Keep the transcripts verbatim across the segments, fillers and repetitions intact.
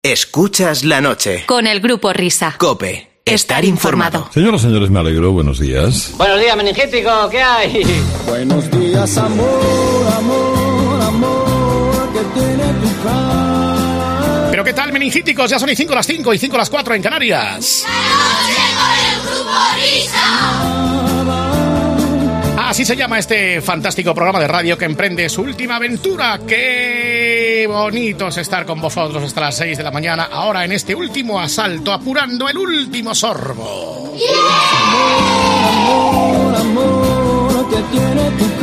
Escuchas la noche. Con el Grupo Risa. COPE. Estar informado. Señoras y señores, me alegro. Buenos días. Buenos días, meningítico. ¿Qué hay? Buenos días, amor, amor, amor, que tiene tu cara. Pero ¿qué tal, meningíticos? Ya son y cinco las cinco y cinco las cuatro en Canarias. ¡La noche con el Grupo Risa! Así se llama este fantástico programa de radio que emprende su última aventura. ¡Qué bonito es estar con vosotros hasta las seis de la mañana! Ahora en este último asalto, apurando el último sorbo. Yeah. Amor, amor, que tiene tu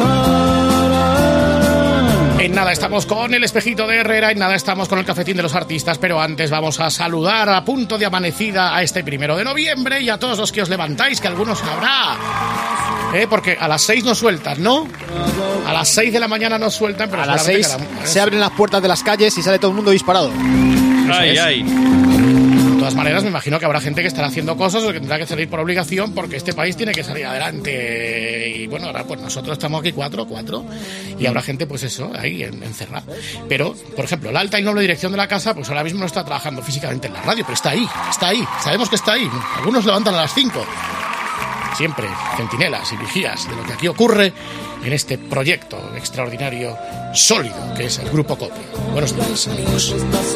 cara. En nada estamos con el espejito de Herrera, en nada estamos con el cafetín de los artistas, pero antes vamos a saludar a punto de amanecida a este primero de noviembre y a todos los que os levantáis, que algunos habrá. Eh, porque a las seis nos sueltan, ¿no? A las seis de la mañana nos sueltan, pero a las seis la, se abren las puertas de las calles y sale todo el mundo disparado. Ay, ay. De todas maneras, me imagino que habrá gente que estará haciendo cosas o que tendrá que salir por obligación porque este país tiene que salir adelante. Y bueno, ahora pues nosotros estamos aquí cuatro, cuatro, y habrá gente, pues eso, ahí encerrada. Pero, por ejemplo, la alta y noble dirección de la casa, pues ahora mismo no está trabajando físicamente en la radio, pero está ahí, está ahí. Sabemos que está ahí. Algunos levantan a las cinco. Siempre centinelas y vigías de lo que aquí ocurre en este proyecto extraordinario, sólido, que es el Grupo COPE. Buenos días, amigos.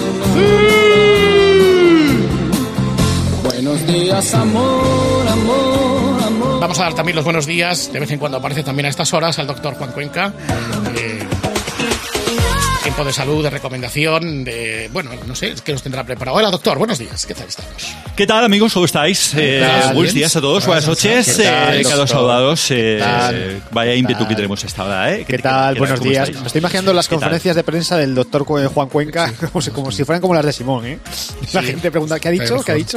Buenos días, amor, amor, amor. Vamos a dar también los buenos días, de vez en cuando aparece también a estas horas, al doctor Juan Cuenca. Eh, tiempo de salud, de recomendación, de... Bueno, no sé, ¿qué nos tendrá preparado? Hola, doctor, buenos días, ¿qué tal estamos? ¿Qué tal, amigos? ¿Cómo estáis? Eh, buenos días a todos, buenas noches. ¿Qué tal, eh, Cada saludados. Eh, eh, vaya ímpetu que tenemos esta hora, ¿eh? ¿Qué, ¿Qué tal? Buenos días. Estáis? Me estoy imaginando las conferencias de prensa del doctor Juan Cuenca sí. como, si, como si fueran como las de Simón, ¿eh? La sí. gente pregunta, ¿qué ha dicho? ¿Qué ha dicho?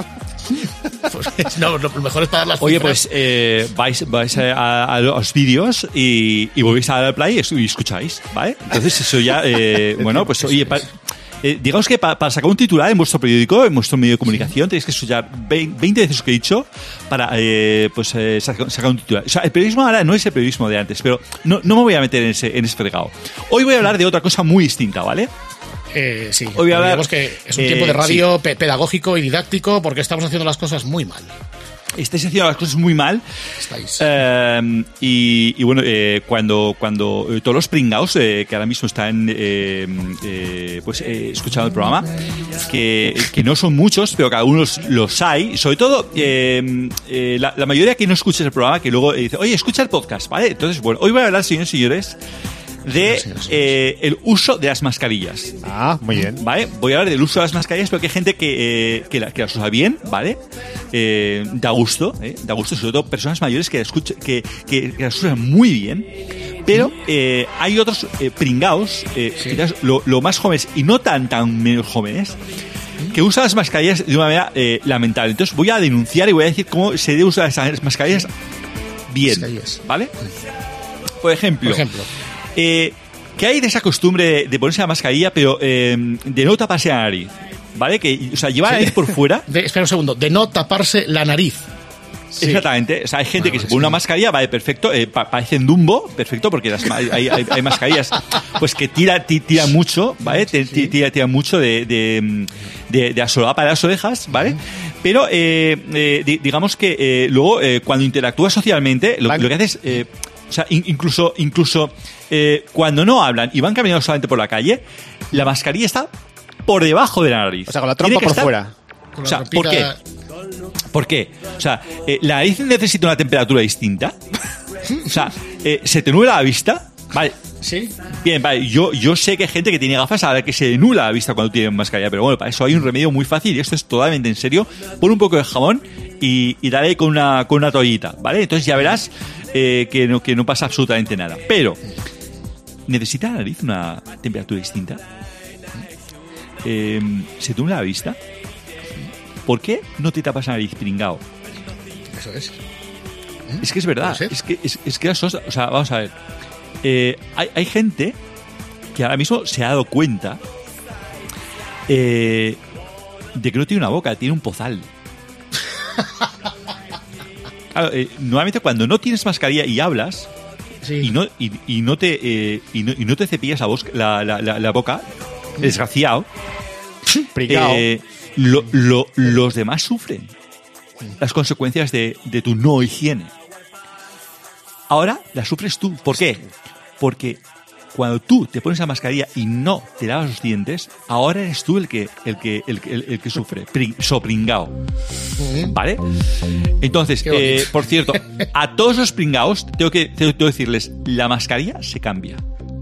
Pues, no, lo mejor es para dar las Oye, cifras. pues eh, vais, vais a, a los vídeos y, y volvéis a dar al play y escucháis, ¿vale? Entonces eso ya, eh, bueno, pues oye, pa, eh, digamos que para, para sacar un titular en vuestro periódico, en vuestro medio de comunicación, tenéis que escuchar veinte veces lo que he dicho para eh, pues eh, sacar, sacar un titular. O sea, el periodismo ahora no es el periodismo de antes, pero no, no me voy a meter en ese, en ese fregado. Hoy voy a hablar de otra cosa muy distinta, ¿vale? Eh, sí, Hoy voy a hablar, digamos que es un eh, tiempo de radio sí. pe- pedagógico y didáctico porque estamos haciendo las cosas muy mal. Estáis haciendo las cosas muy mal. Estáis. Eh, y, y bueno, eh, cuando, cuando eh, todos los pringaos eh, que ahora mismo están eh, eh, pues eh, escuchando el programa, que, que no son muchos, pero que algunos los hay, y sobre todo eh, eh, la, la mayoría que no escucha el programa, que luego eh, dice, oye, escucha el podcast, ¿vale? Entonces, bueno, hoy voy a hablar, señores y señores, de eh, el uso de las mascarillas. Ah, muy bien. ¿Vale? Voy a hablar del uso de las mascarillas, pero que hay gente que, eh, que, la, que las usa bien, ¿vale? Eh, da gusto, ¿eh? Da gusto, sobre todo personas mayores que, escucha, que, que, que las usan muy bien. Pero eh, hay otros eh, pringaos, eh, sí. quizás lo, lo más jóvenes y no tan tan menos jóvenes, que usan las mascarillas de una manera eh, lamentable. Entonces voy a denunciar y voy a decir cómo se debe usar las mascarillas bien, ¿vale? Por ejemplo... Por ejemplo. Eh, que hay de esa costumbre de, de ponerse la mascarilla, pero eh, de no taparse la nariz, ¿vale? Que, o sea, llevar la nariz por fuera. De, espera un segundo, de no taparse la nariz. Sí. Exactamente, o sea, hay gente bueno, que se pone una mascarilla, vale, perfecto, eh, pa- parecen Dumbo, perfecto, porque las, hay, hay, hay mascarillas pues que tira, tira mucho, ¿vale? T- sí. Tira, tira mucho de, de, de, de la solapa de las orejas, ¿vale? Uh-huh. Pero eh, eh, digamos que eh, luego, eh, cuando interactúas socialmente, lo, lo que haces... Eh, o sea, in, incluso, incluso eh, cuando no hablan y van caminando solamente por la calle, la mascarilla está por debajo de la nariz. O sea, con la trompa por estar, fuera. O sea, ¿por qué? ¿Por qué? O sea, eh, ¿la nariz necesita una temperatura distinta? O sea, eh, ¿se te nubla la vista? Vale. Sí. Bien, vale. Yo, yo sé que hay gente que tiene gafas a la que se nubla la vista cuando tiene mascarilla, pero bueno, para eso hay un remedio muy fácil y esto es totalmente en serio. Pon un poco de jamón y, y dale con una, con una toallita, ¿vale? Entonces ya verás eh, que, no, que no pasa absolutamente nada. Pero, ¿necesita la nariz una temperatura distinta? Eh, ¿Se te nubla la vista? ¿Por qué no te tapas la nariz, pringao? Eso es. ¿Eh? Es que es verdad. Es que, es, es que las cosas, o sea, vamos a ver. Eh, hay, hay gente que ahora mismo se ha dado cuenta eh, de que no tiene una boca, tiene un pozal. Claro, eh, normalmente cuando no tienes mascarilla y hablas sí. y, no, y, y, no te, eh, y, no, y no te cepillas la, voz, la, la, la, la boca, desgraciado, eh, lo, lo, los demás sufren las consecuencias de, de tu no higiene. Ahora las sufres tú. ¿Por qué? Porque cuando tú te pones la mascarilla y no te lavas los dientes, ahora eres tú el que el que el, el, el que sufre, Pri, sopringao. ¿Vale? Entonces, eh, por cierto, a todos los pringaos tengo que, tengo que decirles, la mascarilla se cambia.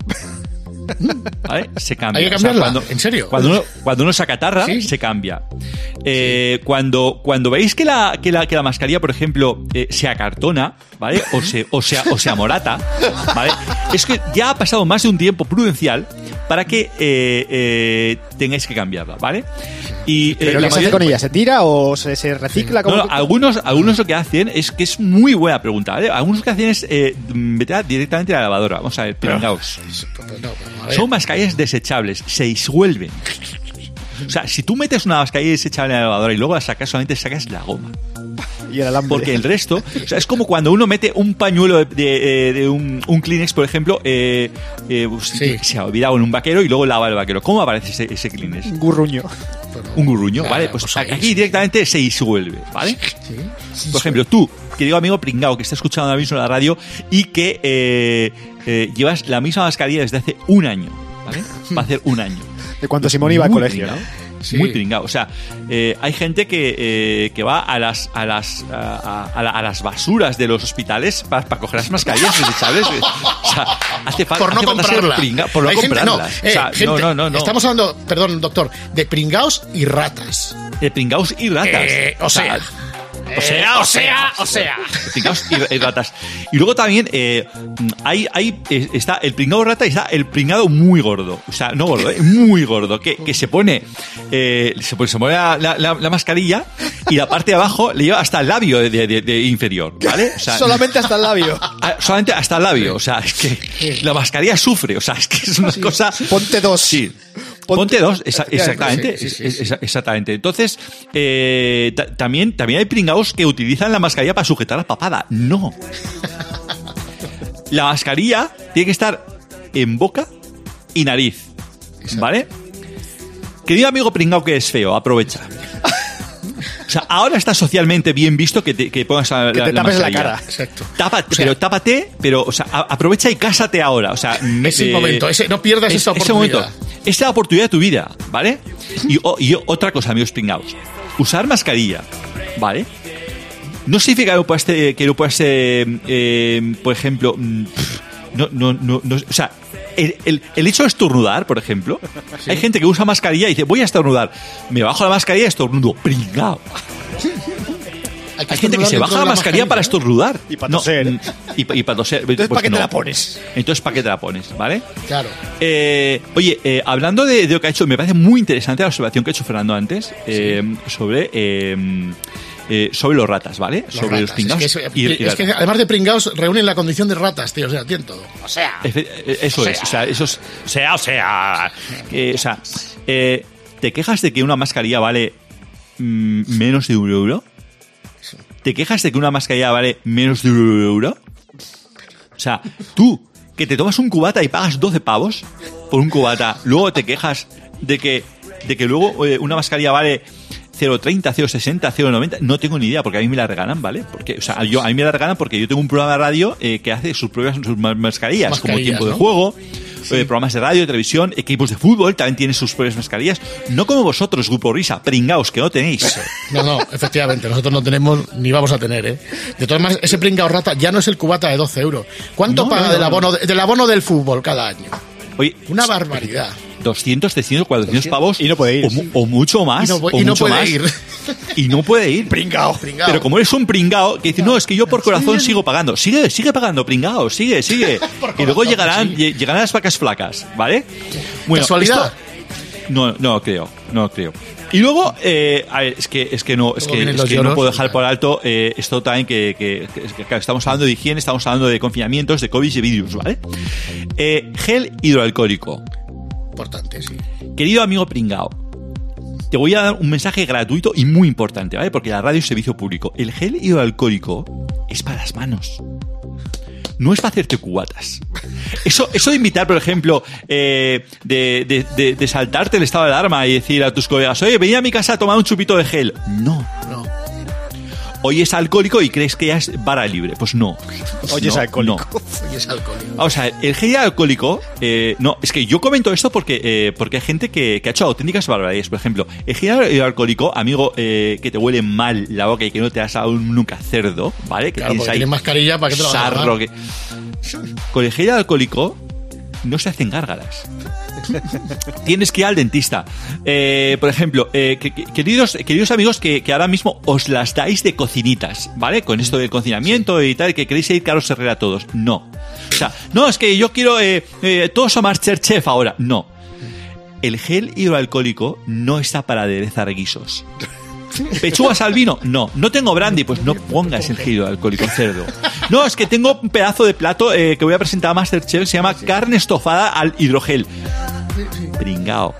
¿Vale? Se cambia. Hay que cambiarla, o sea, cuando, ¿en serio? Cuando uno, cuando uno se acatarra, ¿sí? Se cambia. Eh, sí. Cuando, cuando veis que la, que la, que la mascarilla, por ejemplo, eh, se acartona, ¿vale? O se, o sea, o se amorata, ¿vale? Es que ya ha pasado más de un tiempo prudencial para que eh, eh, tengáis que cambiarla, ¿vale? Y, ¿Pero eh, qué se hace con ella? ¿Se tira o se, se recicla? No, no, algunos, algunos lo que hacen es que es muy buena pregunta, ¿vale? Algunos lo que hacen es eh, meterla directamente a la lavadora. Vamos a ver, pringaos. Son mascarillas desechables, se disuelven. O sea, si tú metes una mascarilla desechable en la lavadora y luego la sacas, solamente sacas la goma. Y el alambre. Porque el resto, o sea, es como cuando uno mete un pañuelo de, de, de un, un Kleenex, por ejemplo, eh, eh, sí. se ha olvidado en un vaquero y luego lava el vaquero. ¿Cómo aparece ese, ese Kleenex? Un gurruño. Un gurruño, ¿vale? Pues aquí directamente se disuelve, ¿vale? Sí. Por ejemplo, tú, querido amigo pringao que está escuchando ahora mismo la radio y que eh, eh, llevas la misma mascarilla desde hace un año, ¿vale? Va a hacer un año. De cuando Simón iba al colegio, pringao, ¿no? Sí. Muy pringao. O sea, eh, hay gente que, eh, que va a las a las a, a, a las basuras de los hospitales para pa coger las mascarillas desechables. O sea, hace, fa por no hace falta comprarla. ser pringao, por no hay comprarlas. Gente, no, eh, o sea, gente, no, no, no, no. Estamos hablando, perdón, doctor, de pringaos y ratas. De pringaos y ratas. Eh, o sea... O sea, o sea, o sea. Pringaos y, y ratas. Y luego también eh, hay, hay, está el pringado rata y está el pringado muy gordo. O sea, no gordo, eh, muy gordo. Que, que se pone, eh, se pone, se pone la, la, la mascarilla y la parte de abajo le lleva hasta el labio de, de, de, de inferior, ¿vale? O sea, solamente hasta el labio. A, solamente hasta el labio. O sea, es que la mascarilla sufre. O sea, es que es una sí. cosa. Ponte dos. Sí. Ponte, Ponte dos, esa, exactamente, sí, sí, sí, sí. exactamente. Entonces, eh, ta, también, también hay pringaos que utilizan la mascarilla para sujetar la papada. No. La mascarilla tiene que estar en boca y nariz, ¿vale? Querido amigo pringao que es feo, aprovecha. O sea, ahora está socialmente bien visto que te que pongas la, que te la, tapes la, la cara. Exacto. Tápate, o sea, pero tápate, pero o sea, aprovecha y cásate ahora. O sea, ese eh, momento, ese, no pierdas es, esa oportunidad. Ese momento, esa es la oportunidad de tu vida, ¿vale? Y, oh, y otra cosa, amigos pringaos. Usar mascarilla, ¿vale? No significa que lo puedas, que lo puedas eh, eh, por ejemplo, no, no, no, no, o sea, el, el, el hecho de estornudar, por ejemplo, ¿sí? Hay gente que usa mascarilla y dice, voy a estornudar, me bajo la mascarilla y estornudo, pringao. Hay, hay gente que se baja la, la mascarilla, mascarilla para estornudar. Y para toser. No, y, y para toser. Entonces, pues ¿para qué no. te la pones? Entonces, ¿para qué te la pones? ¿Vale? Claro. Eh, oye, eh, hablando de, de lo que ha hecho, me parece muy interesante la observación que ha hecho Fernando antes eh, sí. sobre... Eh, Eh, sobre los ratas, ¿vale? Los sobre ratas. los pringaos. Es, que, es, y, y es que además de pringaos reúnen la condición de ratas, tío. O sea, tienen todo. O sea. Eso o es. Sea. O sea, eso es. O sea, o sea. Eh, o sea, eh, ¿te quejas de que una mascarilla vale mm, menos de un euro? ¿Te quejas de que una mascarilla vale menos de un euro? O sea, tú, que te tomas un cubata y pagas doce pavos por un cubata, luego te quejas de que, de que luego eh, una mascarilla vale cero treinta, cero sesenta, cero noventa, no tengo ni idea, porque a mí me la regalan, ¿vale? Porque, o sea, yo, a mí me la regalan porque yo tengo un programa de radio eh, que hace sus propias sus mascarillas, mascarillas como Tiempo, ¿no?, de Juego, sí. eh, programas de radio, de televisión, equipos de fútbol, también tienen sus propias mascarillas, no como vosotros, Grupo Risa, pringaos, que no tenéis. No, no, efectivamente, nosotros no tenemos ni vamos a tener, ¿eh? De todas maneras, ese pringao rata ya no es el cubata de doce euros. ¿Cuánto no, paga no, no, del, abono, no. del abono del fútbol cada año? Oye, una barbaridad. doscientos, trescientos, cuatrocientos pavos. Y no puede ir. O, o mucho más. Y no, o y no mucho puede más. ir. Y no puede ir. Pringao, pringao. Pero como eres un pringao, que dice, no, es que yo por corazón sigo pagando. Sigue, sigue pagando, pringao, sigue, sigue. Y luego llegarán, sí. llegarán las vacas flacas, ¿vale? Bueno, ¿casualidad? Esto, no, no creo, no creo. Y luego, eh, a ver, es que, es que no, es que, es que no puedo dejar por alto eh, esto también que, que, que, que estamos hablando de higiene, estamos hablando de confinamientos, de COVID y de virus, ¿vale? Eh, gel hidroalcohólico. Importante, sí. Querido amigo pringao, te voy a dar un mensaje gratuito y muy importante, ¿vale? Porque la radio es servicio público. El gel hidroalcohólico es para las manos. no es para hacerte cubatas. Eso, eso de invitar, por ejemplo, eh, de, de, de, de saltarte el estado de alarma y decir a tus colegas, oye, ven a mi casa a tomar un chupito de gel. No. No. Hoy es alcohólico y crees que ya es barra libre. Pues no. Hoy no, es alcohólico. No. Hoy es alcohólico. O sea, el gel alcohólico, eh, no, es que yo comento esto porque, eh, porque hay gente que, que ha hecho auténticas barbaridades. Por ejemplo, el gel alcohólico, amigo, eh, que te huele mal la boca y que no te has dado nunca cerdo, ¿vale? Que Claro, tienes porque ahí tienes mascarilla, ¿para qué te lo vas a sarro dar? que... Con el gel alcohólico no se hacen gárgaras. Tienes que ir al dentista. Eh, por ejemplo, eh, que- que- queridos, queridos amigos que, que ahora mismo os las dais de cocinitas, ¿vale? Con esto del confinamiento y tal, que queréis ir Carlos Herrera todos. No. O sea, no, es que yo quiero eh, eh, todos somos Masterchef ahora. No. El gel hidroalcohólico no está para aderezar guisos. ¿Pechugas al vino? No. ¿No tengo brandy? Pues no pongas el gel hidroalcohólico, cerdo. No, es que tengo un pedazo de plato eh, que voy a presentar a Masterchef, se llama carne estofada al hidrogel. Pringao.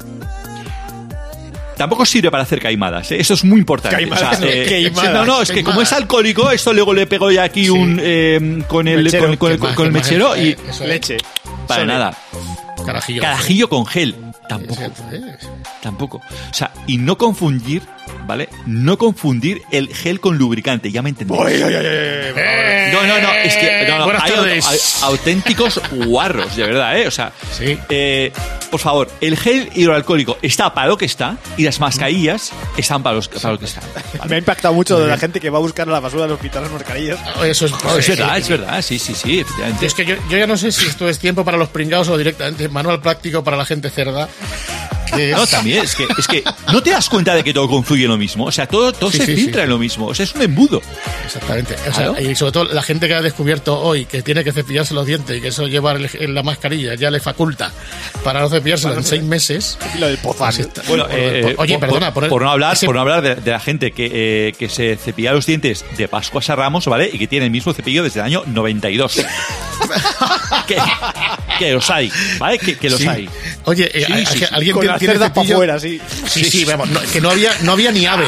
Tampoco sirve para hacer caimadas, ¿eh? Eso es muy importante. Caimadas, O sea, eh, queimadas, no, no, es que como queimadas. es alcohólico, esto luego le pego ya aquí Sí. un eh, con el Mechero, con, con el- ¿Qué más, con el qué más? mechero y Eh, eso es. Leche. para Sole. nada. Carajillo. Carajillo con gel. Tampoco. Eh, Tampoco. O sea, y no confundir, ¿vale? No confundir el gel con lubricante, ya me entendéis. eh, No, no, no, es que no, no, Buenas hay, tardes. hay auténticos guarros, de verdad, ¿eh? O sea, Sí. eh, por favor, el gel hidroalcohólico está para lo que está y las mascarillas están para, los, para lo que están. Me ha impactado mucho de la gente que va a buscar a la basura del hospital las mascarillas. Eso es, No, es verdad, es verdad, sí, sí, sí, efectivamente. Es que yo, yo ya no sé si esto es tiempo para los pringados o directamente manual práctico para la gente cerda. Que es- No, también, es que, es que no te das cuenta de que todo confluye en lo mismo. O sea, todo, todo Sí, se sí, filtra sí. en lo mismo. O sea, es un embudo. Exactamente. O sea, Claro. y sobre todo la gente que ha descubierto hoy que tiene que cepillarse los dientes y que eso llevar el- en la mascarilla ya le faculta para no cepillárselo en seis meses. Y lo del pozán. Así está. Bueno, eh, Oye, por, perdona, por, por- por no hablar, ese- por no hablar de, de la gente que, eh, que se cepilla los dientes de Pascuas a Ramos, ¿vale? Y que tiene el mismo cepillo desde el año noventa y dos. que, que los hay, ¿vale? Que, que los Sí. hay. Oye, eh, Sí, hay- sí, hay- sí. alguien Con tiene, las tiene cerdas para cepillo. afuera, sí. Sí, sí, vamos, no, que no había, no había ni ave.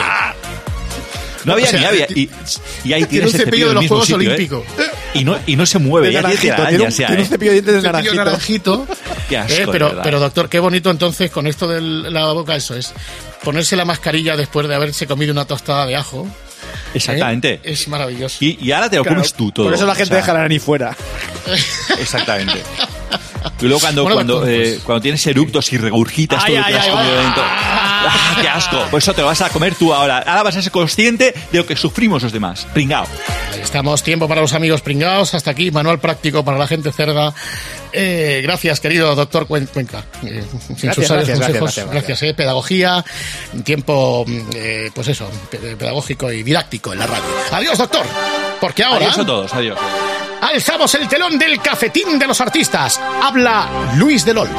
No había O sea, ni había. Y, y ahí tiene tienes un el cepillo de en el los mismo Juegos sitio, ¿eh? Olímpicos. Y no, y no se mueve, De ya tiene naranjito. Tiene un, telarañas ya, tiene un ¿eh? cepillo de dientes de Cepillo naranjito. naranjito. Qué asco, Eh, de pero, verdad. pero doctor, qué bonito entonces con esto de la boca, eso es ponerse la mascarilla después de haberse comido una tostada de ajo. ¿eh? Exactamente. Es maravilloso. Y, y ahora te lo Claro, comes tú todo. Por eso la gente O sea, deja la nariz fuera. Exactamente. Y luego cuando, Bueno, cuando, doctor, eh, pues- cuando tienes eructos y regurgitas Ay, todo lo que ay, has ay, comido ay. dentro. ¡Ah, qué asco! Por eso te lo vas a comer tú ahora. Ahora vas a ser consciente de lo que sufrimos los demás. Pringao. Ahí estamos, tiempo para los amigos pringados. Hasta aquí, manual práctico para la gente cerda. Eh, gracias, querido doctor Cuen- Cuenca. Eh, sin Gracias, sus sabios gracias, consejos. gracias, gracias. eh, pedagogía, tiempo, eh, pues eso, pe- pedagógico y didáctico en la radio. Adiós, doctor. Porque ahora Adiós a todos. Adiós. alzamos el telón del cafetín de los artistas. Habla Luis del Olmo.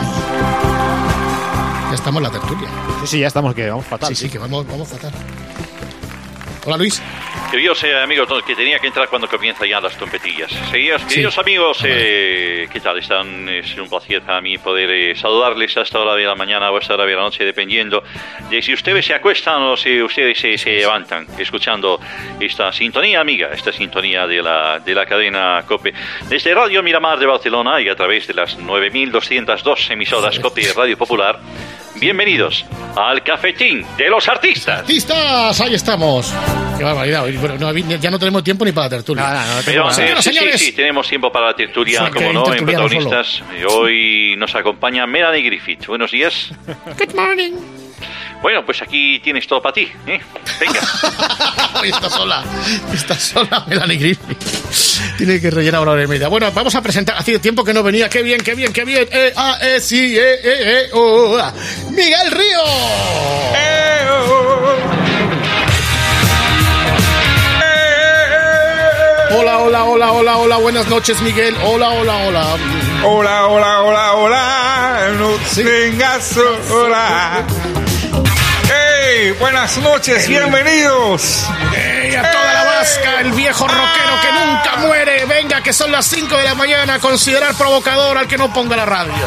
Ya estamos en la tertulia. Sí, sí, ya estamos, que vamos fatal. Sí, sí, que vamos, vamos fatal. Hola, Luis. Queridos eh, amigos, no, que tenía que entrar cuando comienzan ya las trompetillas. Queridos, queridos Sí. amigos, Ah, vale. eh, ¿qué tal están? Es un placer para mí poder eh, saludarles a esta hora de la mañana o a esta hora de la noche, dependiendo de si ustedes se acuestan o si ustedes se, se levantan, escuchando esta sintonía, amiga, esta sintonía de la, de la cadena COPE. Desde Radio Miramar de Barcelona y a través de las nueve mil doscientas dos emisoras COPE Radio Popular, bienvenidos al Cafetín de los Artistas. ¡Artistas! Ahí estamos. Qué barbaridad. Hoy, bueno, no, ya no tenemos tiempo ni para la tertulia. No, no, no, Pero, tengo eh, Señoras, sí, sí, señores. sí, tenemos tiempo para la tertulia, Sí, como que no, en tertuliano protagonistas. Eh, Hoy nos acompaña Melanie Griffith. Buenos días. Good morning. Bueno, pues aquí tienes todo para ti, ¿eh? Venga. Hoy está sola. Está sola Melanie Griffith. Tiene que rellenar una hora y media. Bueno, vamos a presentar. Hacía tiempo que no venía. Qué bien, qué bien, qué bien. Eh, ah, eh, sí, eh, eh, eh, oh, ah. Miguel Río. Hola, hola, hola, hola, hola. Buenas noches, Miguel. Hola, hola, hola. Hola, hola, hola, hola, no tengas hola. ¡Hey! Buenas noches, bienvenidos. ¡Ey, a toda la vasca! El viejo rockero que nunca muere. Venga, que son las cinco de la mañana. Considerar provocador al que no ponga la radio.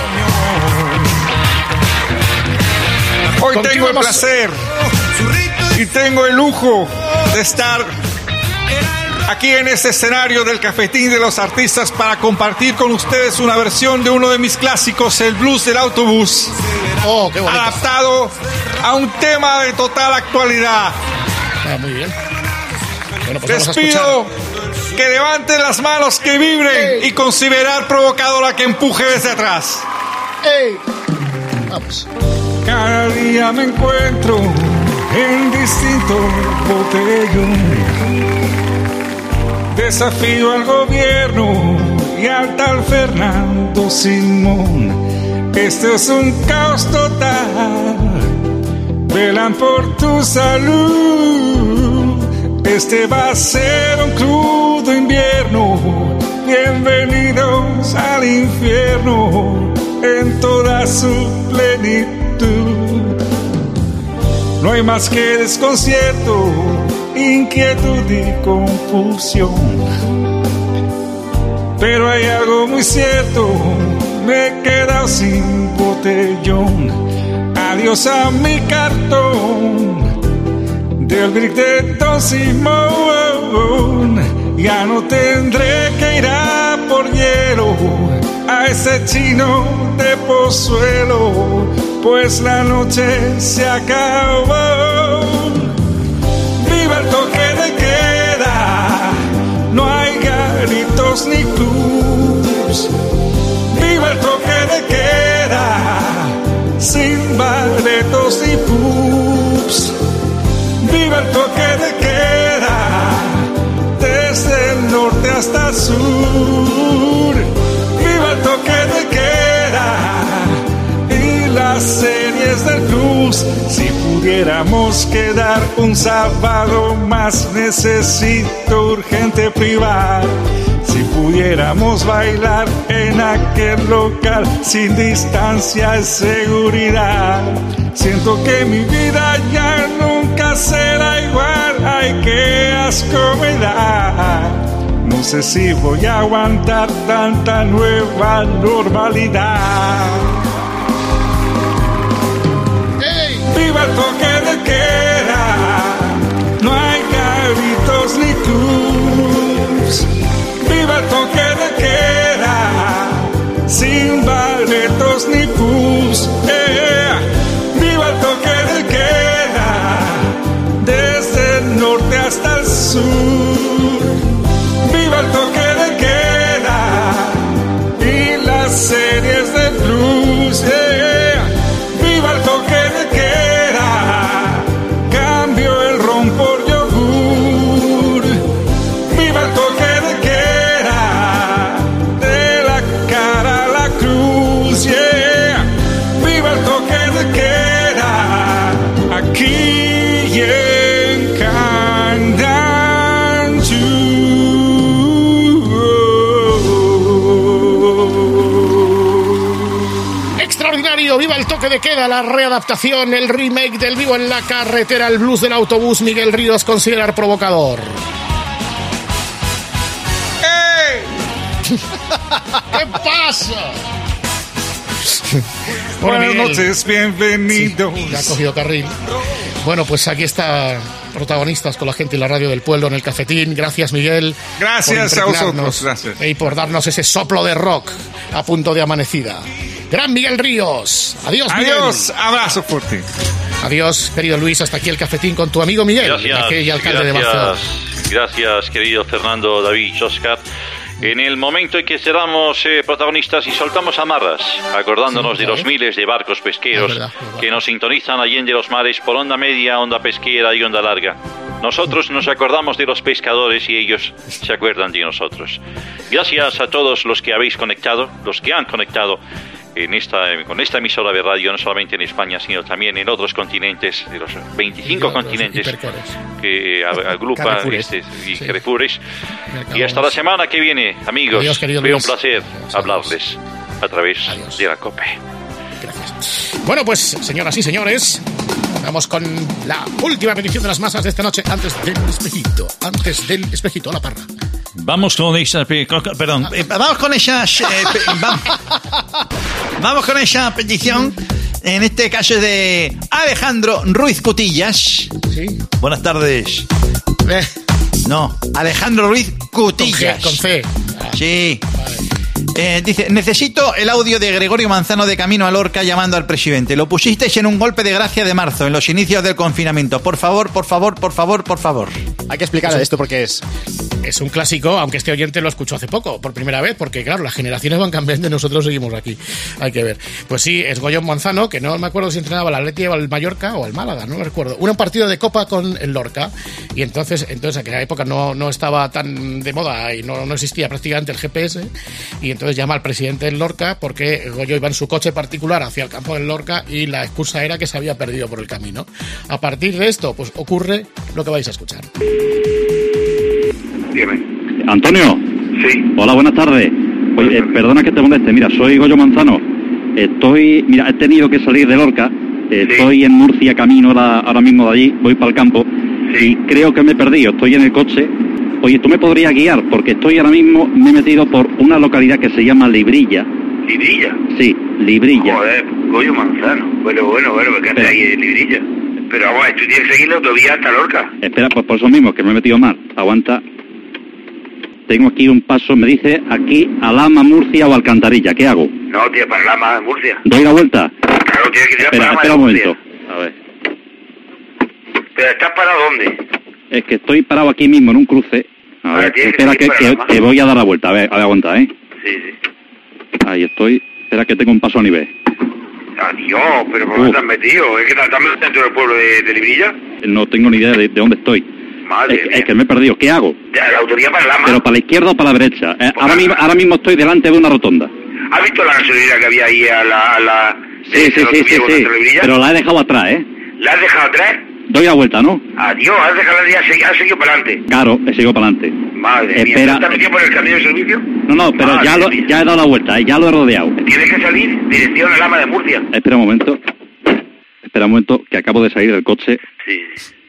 Hoy ¿Con quién tengo el vamos? placer y tengo el lujo de estar aquí en este escenario del Cafetín de los Artistas para compartir con ustedes una versión de uno de mis clásicos, el blues del autobús. Oh, qué bonito. Adaptado a un tema de total actualidad. Ah, muy bien. Bueno, pues Les vamos a pido que levanten las manos, que vibren ¡Ey! y considerar provocadora que empuje desde atrás. ¡Ey! Vamos. Cada día me encuentro en distintos botellones. Desafío al gobierno y al tal Fernando Simón. Este es un caos total. Velan por tu salud. Este va a ser un crudo invierno. Bienvenidos al infierno en toda su plenitud. No hay más que desconcierto, inquietud y confusión. Pero hay algo muy cierto, me he quedado sin botellón. Adiós a mi cartón del brick de Don Simón. Ya no tendré que ir a por hielo a ese chino de Pozuelo, pues la noche se acabó. Viva el toque de queda, no hay garitos ni clubs. Viva el toque de queda, sin baretos ni pubs. Viva el toque de queda, desde el norte hasta el sur. Viva el toque de queda y las series del blues. Si pudiéramos quedar un sábado más, necesito urgente privar. Si pudiéramos bailar en aquel local sin distancia y seguridad. Siento que mi vida ya nunca será igual. Ay, qué asco me da. No sé si voy a aguantar tanta nueva normalidad. ¡Ey! ¡Viva el toque de queda! No hay garitos ni clubs. ¡Viva el toque de queda! Sin baretos ni pubs. Yeah. ¡Viva el toque de queda! Desde el norte hasta el sur. ¡Viva el toque de queda! Y las series de blues. Yeah. ¡Viva el toque de queda! Cambio el ron por yogur. ¡Viva el toque de queda! De la cara a la cruz. Yeah. ¡Viva el toque de queda! Aquí en Candanchu. Extraordinario, viva el toque de queda, la readaptación, el remake del Vivo en la Carretera, el blues del autobús. Miguel Ríos, considerar provocador. ¡Ey! ¿Qué pasa? Bueno, Buenas Miguel. noches, bienvenidos. Sí, ya ha cogido carril. Bueno, pues aquí está protagonistas con la gente y la radio del pueblo en el cafetín. Gracias, Miguel. Gracias por a vosotros, impregnarnos gracias. Y por darnos ese soplo de rock a punto de amanecida. Gran Miguel Ríos. Adiós, Miguel. Adiós, abrazo fuerte. Adiós, querido Luis. Hasta aquí el cafetín con tu amigo Miguel, Gracias, aquel alcalde de Barcelona. gracias, gracias, querido Fernando, David, Oscar. En el momento en que seramos eh, protagonistas y soltamos amarras, acordándonos Sí, de los ¿eh? miles de barcos pesqueros Es verdad, es verdad. que nos sintonizan allende los mares por onda media, onda pesquera y onda larga. Nosotros nos acordamos de los pescadores y ellos se acuerdan de nosotros. Gracias a todos los que habéis conectado, los que han conectado en esta, con esta emisora de radio, no solamente en España, sino también en otros continentes, de los veinticinco Y otros continentes hipercores. que a- agrupa Carrefoures. este, y Sí. Carrefoures. Mercados. Y hasta la semana que viene, amigos. Adiós, querido Fue un Luis. placer Adiós, hablarles a través Adiós. de la COPE. Gracias. Bueno, pues, señoras y señores, vamos con la última petición de las masas de esta noche antes del espejito. Antes del espejito, la parra. Vamos con esa... pe- co- co- Perdón. eh, Vamos con esa... eh, pe- vam- Vamos con esa petición. En este caso de Alejandro Ruiz Cutillas. Sí. Buenas tardes. Eh, No, Alejandro Ruiz Cutillas. Con C. Sí. Eh, dice, necesito el audio de Gregorio Manzano de camino a Lorca llamando al presidente. Lo pusisteis en un golpe de gracia de marzo, en los inicios del confinamiento. Por favor, por favor, por favor, por favor. Hay que explicar esto porque es... Es un clásico, aunque este oyente lo escuchó hace poco, por primera vez, porque claro, las generaciones van cambiando y nosotros seguimos aquí. Hay que ver. Pues sí, es Goyo Manzano, que no me acuerdo si entrenaba al Atleti o al Mallorca o al Málaga, no lo recuerdo. Un partido de Copa con el Lorca. Y entonces, entonces en aquella época no, no estaba tan de moda y no, no existía prácticamente el G P S. Y entonces llama al presidente del Lorca porque Goyo iba en su coche particular hacia el campo del Lorca y la excusa era que se había perdido por el camino. A partir de esto, pues ocurre lo que vais a escuchar. Dime. Antonio. Sí. Hola, buenas tardes. Oye, eh, perdona que te moleste. Mira, soy Goyo Manzano. Estoy, mira, he tenido que salir de Lorca. Eh, sí. Estoy en Murcia, camino ahora, ahora mismo de allí. Voy para el campo. Sí. Y creo que me he perdido. Estoy en el coche. Oye, ¿tú me podrías guiar? Porque estoy ahora mismo, me he metido por una localidad que se llama Librilla. ¿Librilla? Sí, Librilla. Joder, Goyo Manzano. Bueno, bueno, bueno, ¿qué haces ahí en Librilla? Pero vamos, tú tienes que seguir la autovía hasta Lorca. Espera, pues por eso mismo, que me he metido mal. Aguanta. Tengo aquí un paso, me dice aquí Alhama, Murcia o Alcantarilla. ¿Qué hago? No, tío, para Alhama, Murcia. ¿Doy la vuelta? Claro, tienes que tirar espera, para Alhama. Espera un momento. A ver. ¿Pero estás parado dónde? Es que estoy parado aquí mismo en un cruce. A ver, espera que, que, que voy a dar la vuelta. A ver, a ver, aguanta, ¿eh? Sí, sí. Ahí estoy. Espera que tengo un paso a nivel. Adiós, pero ¿por dónde te has metido? ¿Es que estás dentro del pueblo de, de Librilla? No tengo ni idea de, de dónde estoy. Madre es, mía. Es que me he perdido. ¿Qué hago? Ya, la autoridad para Alhama. ¿Pero para la izquierda o para la derecha? Eh, ahora, mismo, ahora mismo estoy delante de una rotonda. ¿Has visto la gasolinera que había ahí a la... A la sí, sí, sí, sí, sí. Pero la he dejado atrás, ¿eh? ¿La has dejado atrás? Doy la vuelta, ¿no? Adiós, has dejado la has seguido, has seguido para adelante. Claro, he seguido para adelante. Madre Espera. mía, ¿estás metido por el camino de servicio? No, no, pero Madre ya, lo, ya he dado la vuelta, ¿eh? Ya lo he rodeado. Tienes que salir dirección a Alhama de Murcia. Espera un momento. Espera un momento, que acabo de salir del coche. Sí.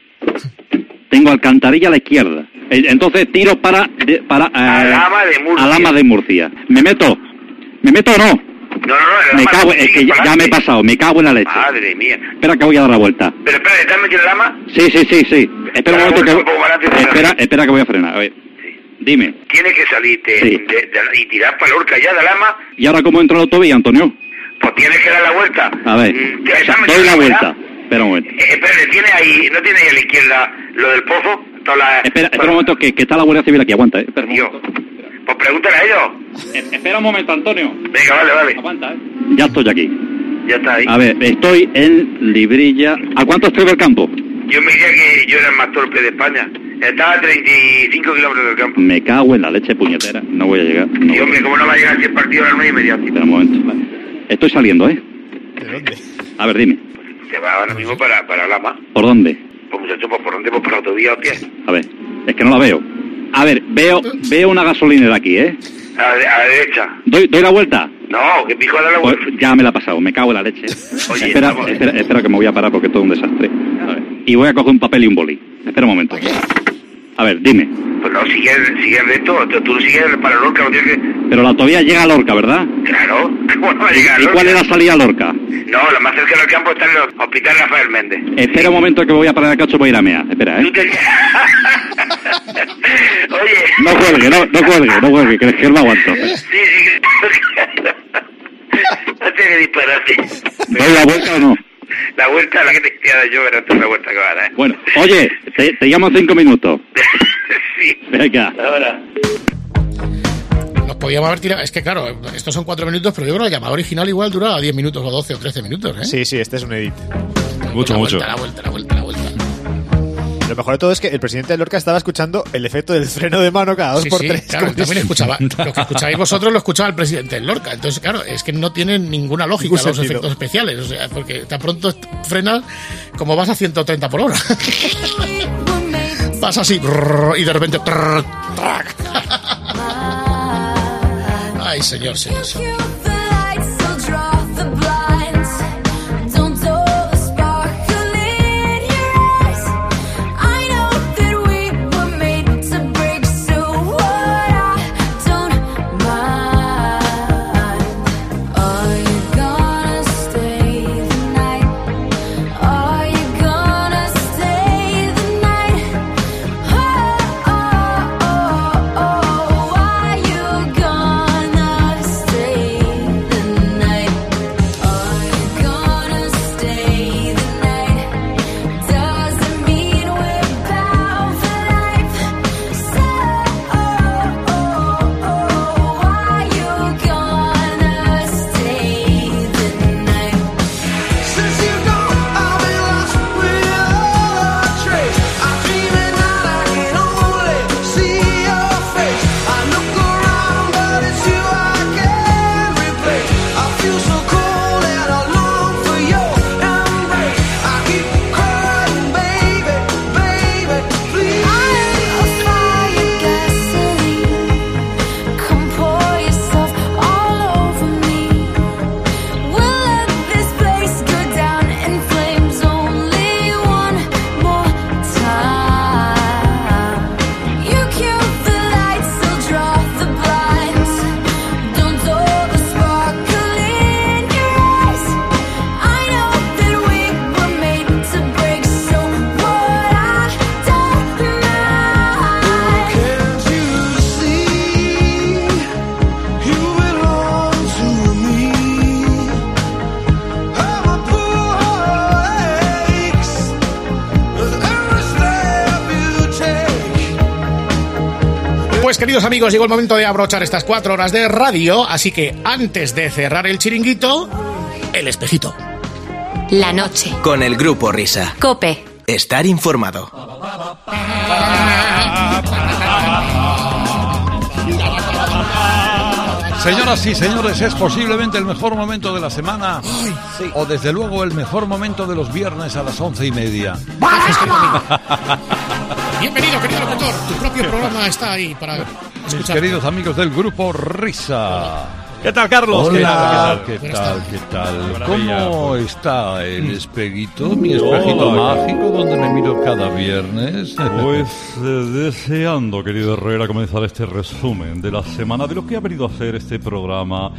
Tengo Alcantarilla a la izquierda. Entonces tiro para... De, para eh, Alhama de Murcia. Alhama de Murcia. ¿Me meto? ¿Me meto o no? No, no, no. Me cago, es que ya, ya me he pasado, me cago en la leche. Madre mía. Espera que voy a dar la vuelta. Pero espera, ¿estás metido en Alhama? Sí, sí, sí, sí. Espera un momento que... Espera, espera que voy a frenar, a ver. Sí. Dime. Tienes que salirte Sí. de, de, y tirar para Lorca ya de Alhama. ¿Y ahora cómo entro a la autovía, Antonio? Pues tienes que dar la vuelta. A ver, Mm, doy la vuelta. Espera un momento. Eh, espera, ¿tiene ahí, ¿no tiene ahí a la izquierda lo del pozo? Toda la, Espera, espera un momento, que, que está la Guardia Civil aquí, aguanta, eh. Espera un Tío, momento. pues pregúntale a ellos. Eh, espera un momento, Antonio. Venga, vale, vale. Aguanta, eh. Ya estoy aquí. Ya está ahí. A ver, estoy en Librilla. ¿A cuánto estoy del campo? Yo me diría que yo era el más torpe de España. Estaba a treinta y cinco kilómetros del campo. Me cago en la leche puñetera. No voy a llegar. No Y hombre, ¿cómo no va a llegar si el partido a las nueve y media? Espera un momento. Estoy saliendo, ¿eh? ¿De dónde? A ver, dime. Te va ahora mismo para, para Alhama. ¿Por dónde? Pues muchacho, pues por dónde, pues por la autovía o qué. A ver, es que no la veo. A ver, veo veo una gasolinera aquí, ¿eh? A la, a la derecha. ¿Doy, ¿Doy la vuelta? No, que pico a dar la Pues vuelta. ya me la he pasado, me cago en la leche. Oye, espera, vamos. espera, espera que me voy a parar porque es todo un desastre. A ver. Y voy a coger un papel y un boli. Espera un momento. A ver, dime. Pues no, sigue, sigue recto. Tú, tú sigues para Lorca, no tienes que... Pero la autovía llega a Lorca, ¿verdad? Claro. ¿Cómo no va a llegar a ¿Y Lorca? cuál es la salida a Lorca? No, la más cerca del campo está en el Hospital Rafael Méndez. Espera un momento que voy a parar el cacho para ir a mear. Espera, Tú ¿eh? te... Oye. No cuelgue, no, no cuelgue, no cuelgue, que es que no aguanto. Sí, sí. No tienes que dispararte. ¿Doy la vuelta o no? La vuelta, la que te quería dar yo, era toda la vuelta que va a dar, ¿eh? Bueno, oye, te, te llamo en cinco minutos. Sí. Venga. Ahora. Nos podíamos haber tirado. Es que claro, estos son cuatro minutos, pero yo creo que la llamada original igual duraba diez minutos o doce o trece minutos, ¿eh? Sí, sí, este es un edit. Mucho, la mucho. Vuelta, la vuelta, la vuelta, la vuelta. Lo mejor de todo es que el presidente de Lorca estaba escuchando el efecto del freno de mano cada dos Sí, por sí, tres. claro, como también es- escuchaba. Lo que escucháis vosotros lo escuchaba el presidente del Lorca. Entonces, claro, es que no tienen ninguna lógica Ningún los sentido. efectos especiales. O sea, porque tan pronto frenas como vas a ciento treinta por hora. Vas así brrr, y de repente... trrr, trac. Ay, señor, señor, señor. queridos amigos, llegó el momento de abrochar estas cuatro horas de radio, así que antes de cerrar el chiringuito, el espejito. La noche. Con el Grupo Risa. COPE. Estar informado. Señoras y señores, es posiblemente el mejor momento de la semana. Ay, sí. O desde luego el mejor momento de los viernes a las once y media. Bienvenido, querido locutor. Tu propio programa está ahí para escuchar. Mis queridos amigos del Grupo Risa. ¿Qué tal, Carlos? Hola, ¿qué tal? ¿Qué tal? ¿Qué tal? ¿Cómo está el espejito? Mi espejito mágico donde me miro cada viernes. Pues eh, deseando, querido Herrera, comenzar este resumen de la semana de lo que ha venido a hacer este programa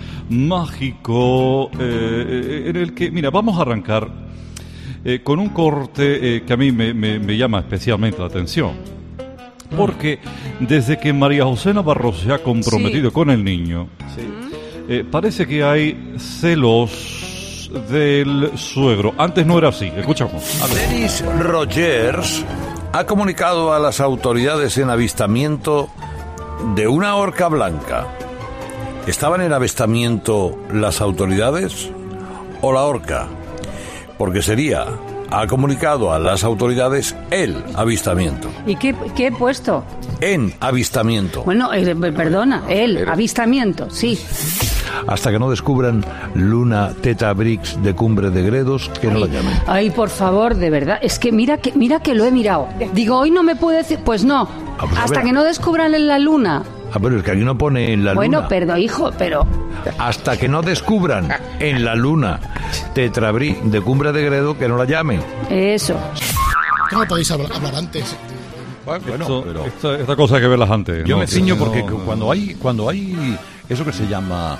mágico eh, en el que, mira, vamos a arrancar eh, con un corte eh, que a mí me, me, me llama especialmente la atención. Porque desde que María José Navarro se ha comprometido sí. con el niño, sí. eh, parece que hay celos del suegro. Antes no era así. Escuchamos. Dennis Rogers ha comunicado a las autoridades en avistamiento de una orca blanca. ¿Estaban en avistamiento las autoridades o la orca? Porque sería... ha comunicado a las autoridades el avistamiento. ¿Y qué, qué he puesto? En avistamiento. Bueno, eh, perdona, el avistamiento, sí. Hasta que no descubran Luna Teta Brix de Cumbre de Gredos, que no la llamen. Ay, por favor, de verdad. Es que mira que mira que lo he mirado. Digo, hoy no me puede decir... Pues no, ah, pues hasta que no descubran en la Luna... Ah, pero es que aquí no pone en la bueno, luna. Bueno, perdón, hijo, pero... Hasta que no descubran en la luna Tetrabrí de Cumbre de Gredo, que no la llamen. Eso. ¿Cómo podéis hablar, hablar antes? Bueno, esto, pero... Esta, esta cosa hay que verlas antes. Yo no, me ciño no, porque no, cuando no. hay cuando hay eso que se llama...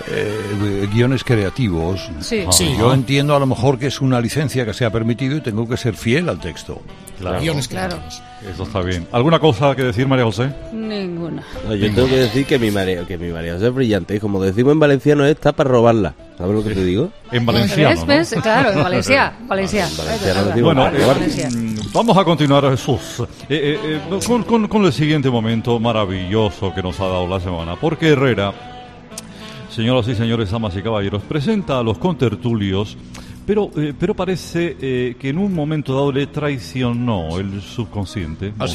Eh, guiones creativos, sí. Sí. Yo entiendo a lo mejor que es una licencia que se ha permitido y tengo que ser fiel al texto. Claro. Guiones creativos. Eso está bien. ¿Alguna cosa que decir, María José? Ninguna. No, yo tengo que decir que mi María, que mi María José es brillante y como decimos en valenciano está para robarla. ¿Sabes lo que te digo? En valenciano, ¿Ves? ¿Ves? ¿no? Claro, en Valencia. Valencia. En valenciano decimos bueno, para eh, vamos a continuar, Jesús, eh, eh, eh, con, con, con el siguiente momento maravilloso que nos ha dado la semana. Porque Herrera, señoras y señores, damas y caballeros, presenta a los contertulios, pero eh, pero parece eh, que en un momento dado le traicionó el subconsciente. ¿Ah, sí?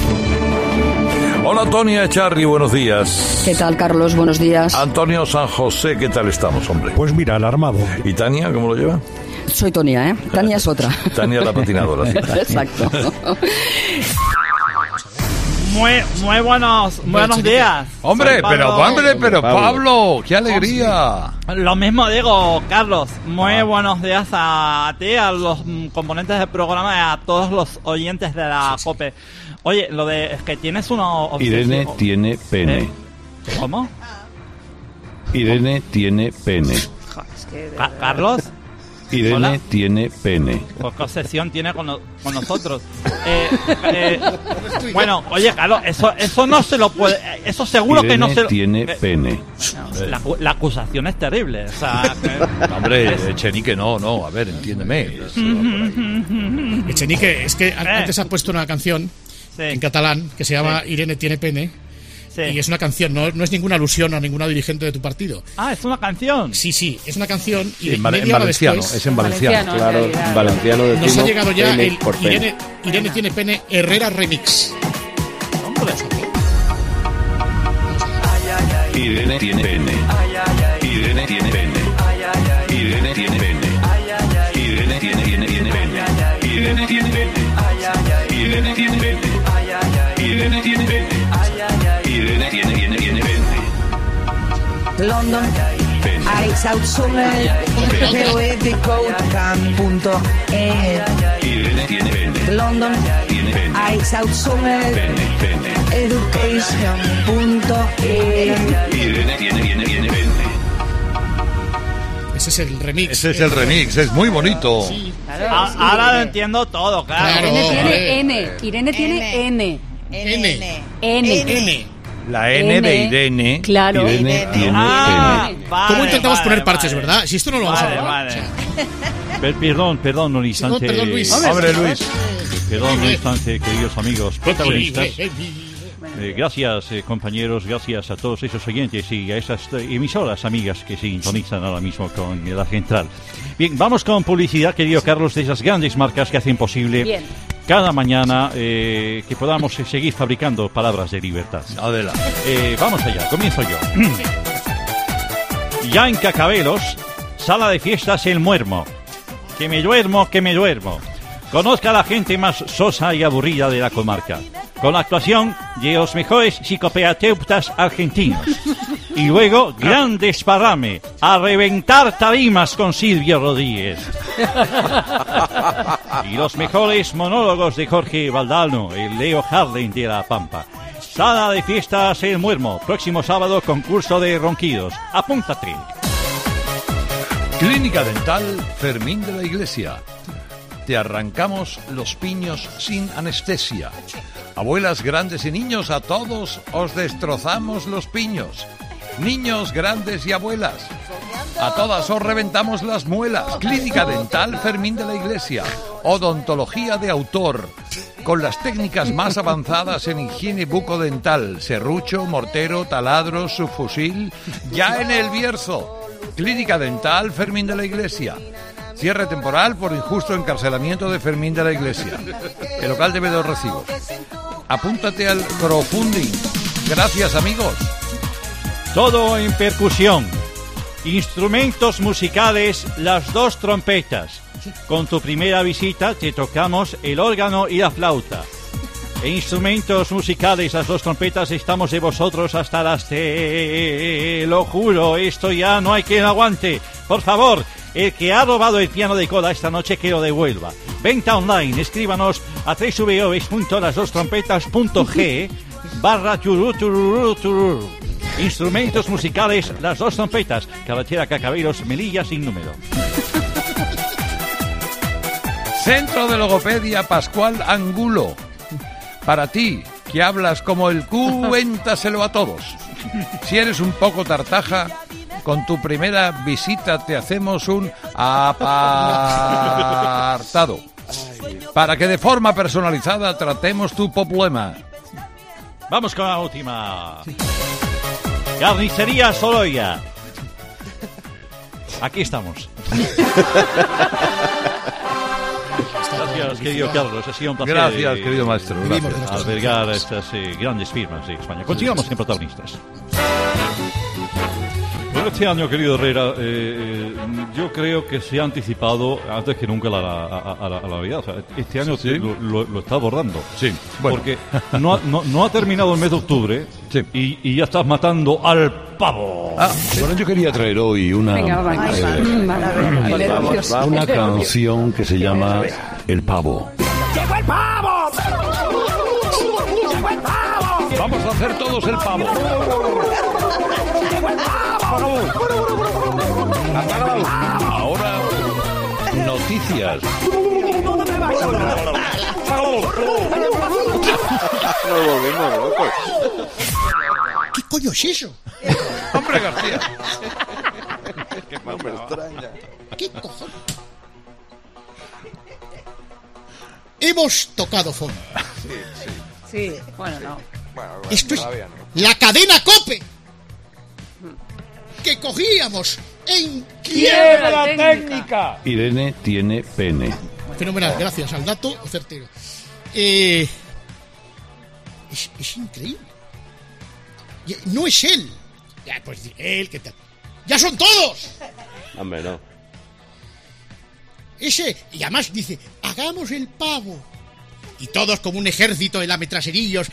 Hola, Tonia Echarri, buenos días. ¿Qué tal, Carlos? Buenos días. Antonio San José, ¿qué tal estamos, hombre? Pues mira, alarmado. ¿Y Tania, cómo lo lleva? Soy Tonia, ¿eh? Tania es otra. Tania la patinadora, sí. Exacto. Muy, muy buenos, buenos días. Hombre, pero hombre, pero Pablo, qué alegría. Lo mismo digo, Carlos. Muy ah. buenos días a ti, a los componentes del programa y a todos los oyentes de la sí, COPE. Oye, lo de es que tienes una obsesión. Irene tiene pene. ¿Eh? ¿Cómo? Irene tiene pene. Es que de... ¿Carlos? Irene ¿Hola? Tiene pene. Pues qué obsesión tiene con, no, con nosotros. Eh, eh, bueno, oye, Carlos, eso, eso no se lo puede. Eso seguro Irene que no se lo. Tiene eh, pene. No, la, la acusación es terrible. O sea, que, no, hombre, es... Echenique, no, no. A ver, entiéndeme. Echenique, es que eh. antes has puesto una canción sí. en catalán que se llama sí. Irene tiene pene. Sí. Y es una canción, no, no es ninguna alusión a ninguna dirigente de tu partido. Ah, es una canción. Sí, sí, es una canción. Y sí, en, en valenciano, después, es en valenciano. Claro, en valenciano nos ha llegado ya el Irene, Irene tiene pene Herrera Remix. Hombre. Irene tiene pene. Irene tiene pene. Irene tiene pene. Irene tiene tiene tiene pene. Irene tiene pene. Irene tiene pene. Irene tiene pene. Irene tiene, tiene, tiene pene. London, Alex Outsummer, punto e. Irene tiene pene. London, Alex Outsummer, education punto e. Irene tiene, tiene, tiene pene. Ese es el remix. Ese es el remix, es muy bonito. Sí, claro, a, sí, ahora lo entiendo todo, claro. claro Irene tiene N. Irene tiene N. N. N. N. La N, N de Irene. Claro. Irene tiene ah, pene. Vale, ¿Cómo intentamos vale, poner parches, vale. verdad? Si esto no lo vamos vale, a vale. O sea. Per, perdón, perdón, un instante. No, perdón, Luis. Hombre, Luis. Perdón, un instante, queridos amigos protagonistas. Eh, gracias, eh, compañeros, gracias a todos esos oyentes y a esas eh, emisoras amigas que sintonizan ahora mismo con la central. Bien, vamos con publicidad, querido Carlos, de esas grandes marcas que hacen posible Bien. cada mañana eh, que podamos eh, seguir fabricando palabras de libertad. Adelante. Eh, vamos allá, comienzo yo. Ya en Cacabelos, sala de fiestas El Muermo. Que me duermo, que me duermo. Conozca a la gente más sosa y aburrida de la comarca, con la actuación de los mejores psicoterapeutas argentinos. Y luego, gran desparrame, a reventar tarimas con Silvio Rodríguez. Y los mejores monólogos de Jorge Valdano, el Leo Harlem de La Pampa. Sala de fiestas El Muermo, próximo sábado, concurso de ronquidos. Apúntate. Clínica Dental Fermín de la Iglesia. Te arrancamos los piños sin anestesia. Abuelas, grandes y niños, a todos os destrozamos los piños. Niños, grandes y abuelas, a todas os reventamos las muelas. Clínica Dental Fermín de la Iglesia. Odontología de autor, con las técnicas más avanzadas en higiene bucodental. Serrucho, mortero, taladro, subfusil, ya en El Bierzo. Clínica Dental Fermín de la Iglesia. Cierre temporal por injusto encarcelamiento de Fermín de la Iglesia. El local debe dos recibos. Apúntate al crowdfunding. Gracias, amigos. Todo en percusión. Instrumentos musicales, las dos trompetas. Con tu primera visita te tocamos el órgano y la flauta. E instrumentos musicales, las dos trompetas, estamos de vosotros hasta las... Te lo juro, esto ya no hay quien aguante. Por favor, el que ha robado el piano de cola esta noche que lo devuelva. Venta online, escríbanos a doble u doble u doble u punto las dos trompetas punto g barra tururu tururu tururu. Instrumentos musicales, las dos trompetas. Carretera Cacabelos, Melilla sin número. Centro de Logopedia Pascual Angulo. Para ti, que hablas como el Q, cuéntaselo a todos. Si eres un poco tartaja, con tu primera visita te hacemos un apartado para que de forma personalizada tratemos tu problema. Vamos con la última. Carnicería Soloya. Aquí estamos. Gracias, querido Carlos. Ha sido un placer. Gracias, querido maestro. Gracias. Albergar a estas eh, grandes firmas de España. Continuamos en Protagonistas. Bueno, este año, querido Herrera, eh, eh, yo creo que se ha anticipado antes que nunca la, a, a, a la, a la Navidad. O sea, este año ¿sí? lo, lo, lo está abordando. Sí. Bueno. Porque no ha, no, no ha terminado el mes de octubre sí. y, y ya estás matando al pavo. Ah, bueno, yo quería traer hoy una, Venga, va, eh, va, una canción que se llama El Pavo. ¡Llegó el pavo! ¡Llegó el pavo! Vamos a hacer todos el pavo. ¡Llegó el pavo! Ahora, noticias. ¿Qué coño es eso? Hombre García. Qué nombre extraña. ¿Qué cojones? Hemos tocado fondo. Sí, sí. Sí, bueno, no. Bueno, bueno, Esto es todavía no. la cadena COPE que cogíamos en quiebra técnica. Irene tiene pene. Fenomenal, gracias al dato certero. Eh, es, es increíble. Ya, no es él. Ya, pues él, ¿qué tal? ¡Ya son todos! Hombre, no. Ese, y además dice, hagamos el pavo. Y todos como un ejército de lametraserillos.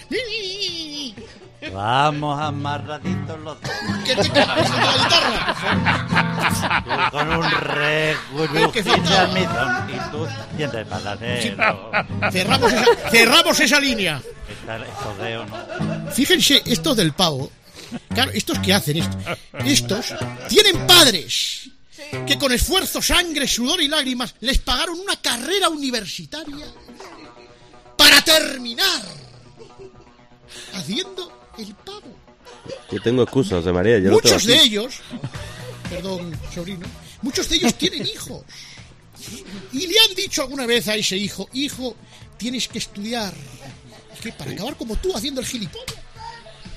Vamos amarraditos los dos. ¿Qué te cagas en la guitarra? Tú con un re, gurujín de almidón y tú siempre bananero. Cerramos esa, cerramos esa línea. Está el jodeo, ¿no? Fíjense, esto del pavo. Claro, estos que hacen esto. Estos tienen padres que con esfuerzo, sangre, sudor y lágrimas les pagaron una carrera universitaria para terminar haciendo el pavo. Yo tengo excusas, José María. Yo Muchos no de ellos, perdón, sobrino, muchos de ellos tienen hijos. Y le han dicho alguna vez a ese hijo, hijo, tienes que estudiar. ¿Qué? ¿Para acabar como tú haciendo el gilipollas?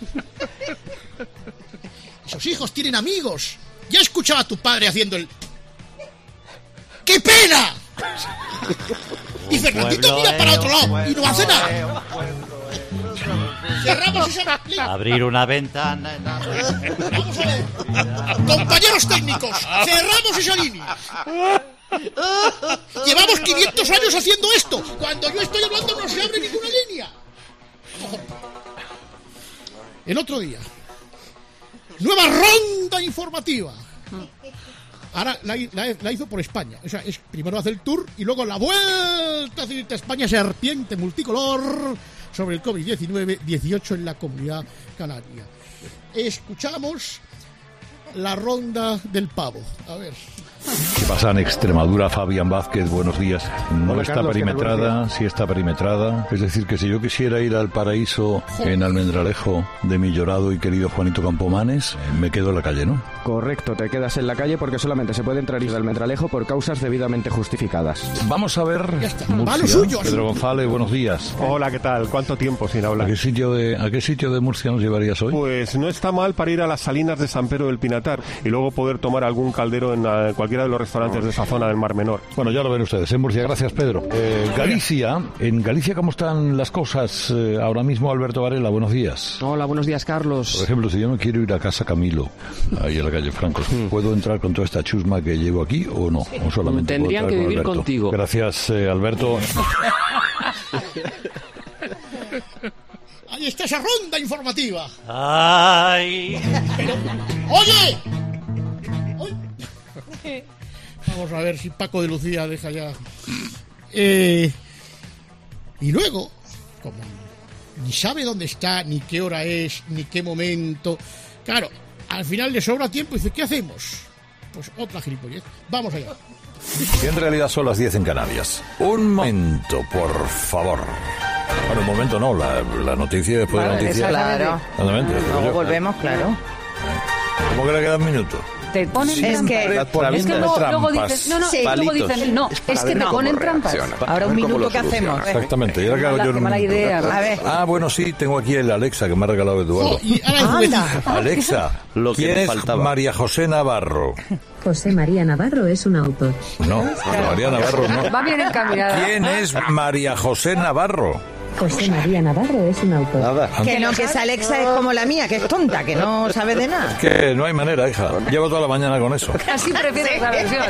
Esos hijos tienen amigos. Ya escuchaba a tu padre haciendo el... ¡Qué pena! Y Fernandito mira para otro lado y no hace nada. Cerramos esa... Abrir una ventana... Vamos a ver. Compañeros técnicos, cerramos esa línea. Llevamos quinientos años haciendo esto. Cuando yo estoy hablando no se abre ninguna línea. El otro día, nueva ronda informativa. Ahora la, la, la hizo por España. O sea, es, primero hace el tour y luego la vuelta a España, serpiente multicolor sobre el COVID diecinueve, dieciocho en la Comunidad Canaria. Escuchamos la ronda del pavo. A ver. ¿Qué pasa en Extremadura? Fabián Vázquez, buenos días. No Hola, está Carlos, perimetrada, sí está perimetrada. Es decir, que si yo quisiera ir al paraíso en Almendralejo de mi llorado y querido Juanito Campomanes, me quedo en la calle, ¿no? Correcto, te quedas en la calle porque solamente se puede entrar y salir de Almendralejo por causas debidamente justificadas. Vamos a ver Murcia. Pedro González, buenos días. Hola, ¿qué tal? ¿Cuánto tiempo sin hablar? ¿A qué sitio de, a qué sitio de Murcia nos llevarías hoy? Pues no está mal para ir a las salinas de San Pedro del Pinatar y luego poder tomar algún caldero en uh, cualquiera de los restaurantes de esa zona del Mar Menor. Bueno, ya lo ven ustedes en Murcia. Gracias, Pedro. Eh, Galicia, en Galicia, ¿cómo están las cosas eh, ahora mismo? Alberto Varela, buenos días. Hola, buenos días, Carlos. Por ejemplo, si yo me quiero ir a Casa Camilo, ahí en la calle Francos, ¿puedo entrar con toda esta chusma que llevo aquí o no? ¿O solamente Tendrían puedo que entrar vivir con Alberto? contigo. Gracias, eh, Alberto. Ahí está esa ronda informativa. ¡Ay! Pero, ¡oye! ¡Oye! Vamos a ver si Paco de Lucía deja ya. Eh, y luego, como ni sabe dónde está, ni qué hora es, ni qué momento. Claro, al final le sobra tiempo y dice, ¿qué hacemos? Pues otra gilipollez. Vamos allá. Que en realidad son las diez en Canarias. Un momento, por favor. Bueno, un momento no, la, la noticia después Vale, de la noticia. claro. Exactamente, Luego yo. volvemos, claro. ¿Cómo que le queda un minuto? Te ponen Sí, es trampas. que- es que luego, luego trampas. dicen, no, no, Sí. luego Palitos. dicen, no, Es para es que ver te cómo ponen trampas. reacciona. Ahora Para un ver cómo minuto, lo ¿qué hacemos? soluciona. Exactamente, y ahora que hago yo en un mala minuto. idea. A ver. Ah, bueno, sí, tengo aquí el Alexa que me ha regalado Eduardo. Oh, y ahora Anda. Alexa, Lo que ¿quién me es faltaba. María José Navarro? José María Navarro es un autor. No, María Navarro no. Va bien encaminada. ¿Quién es María José Navarro? José María Navarro es un autor. Nada. Que no, que esa Alexa es como la mía, que es tonta, que no sabe de nada. Que no hay manera, hija. Llevo toda la mañana con eso. Así prefieres la versión.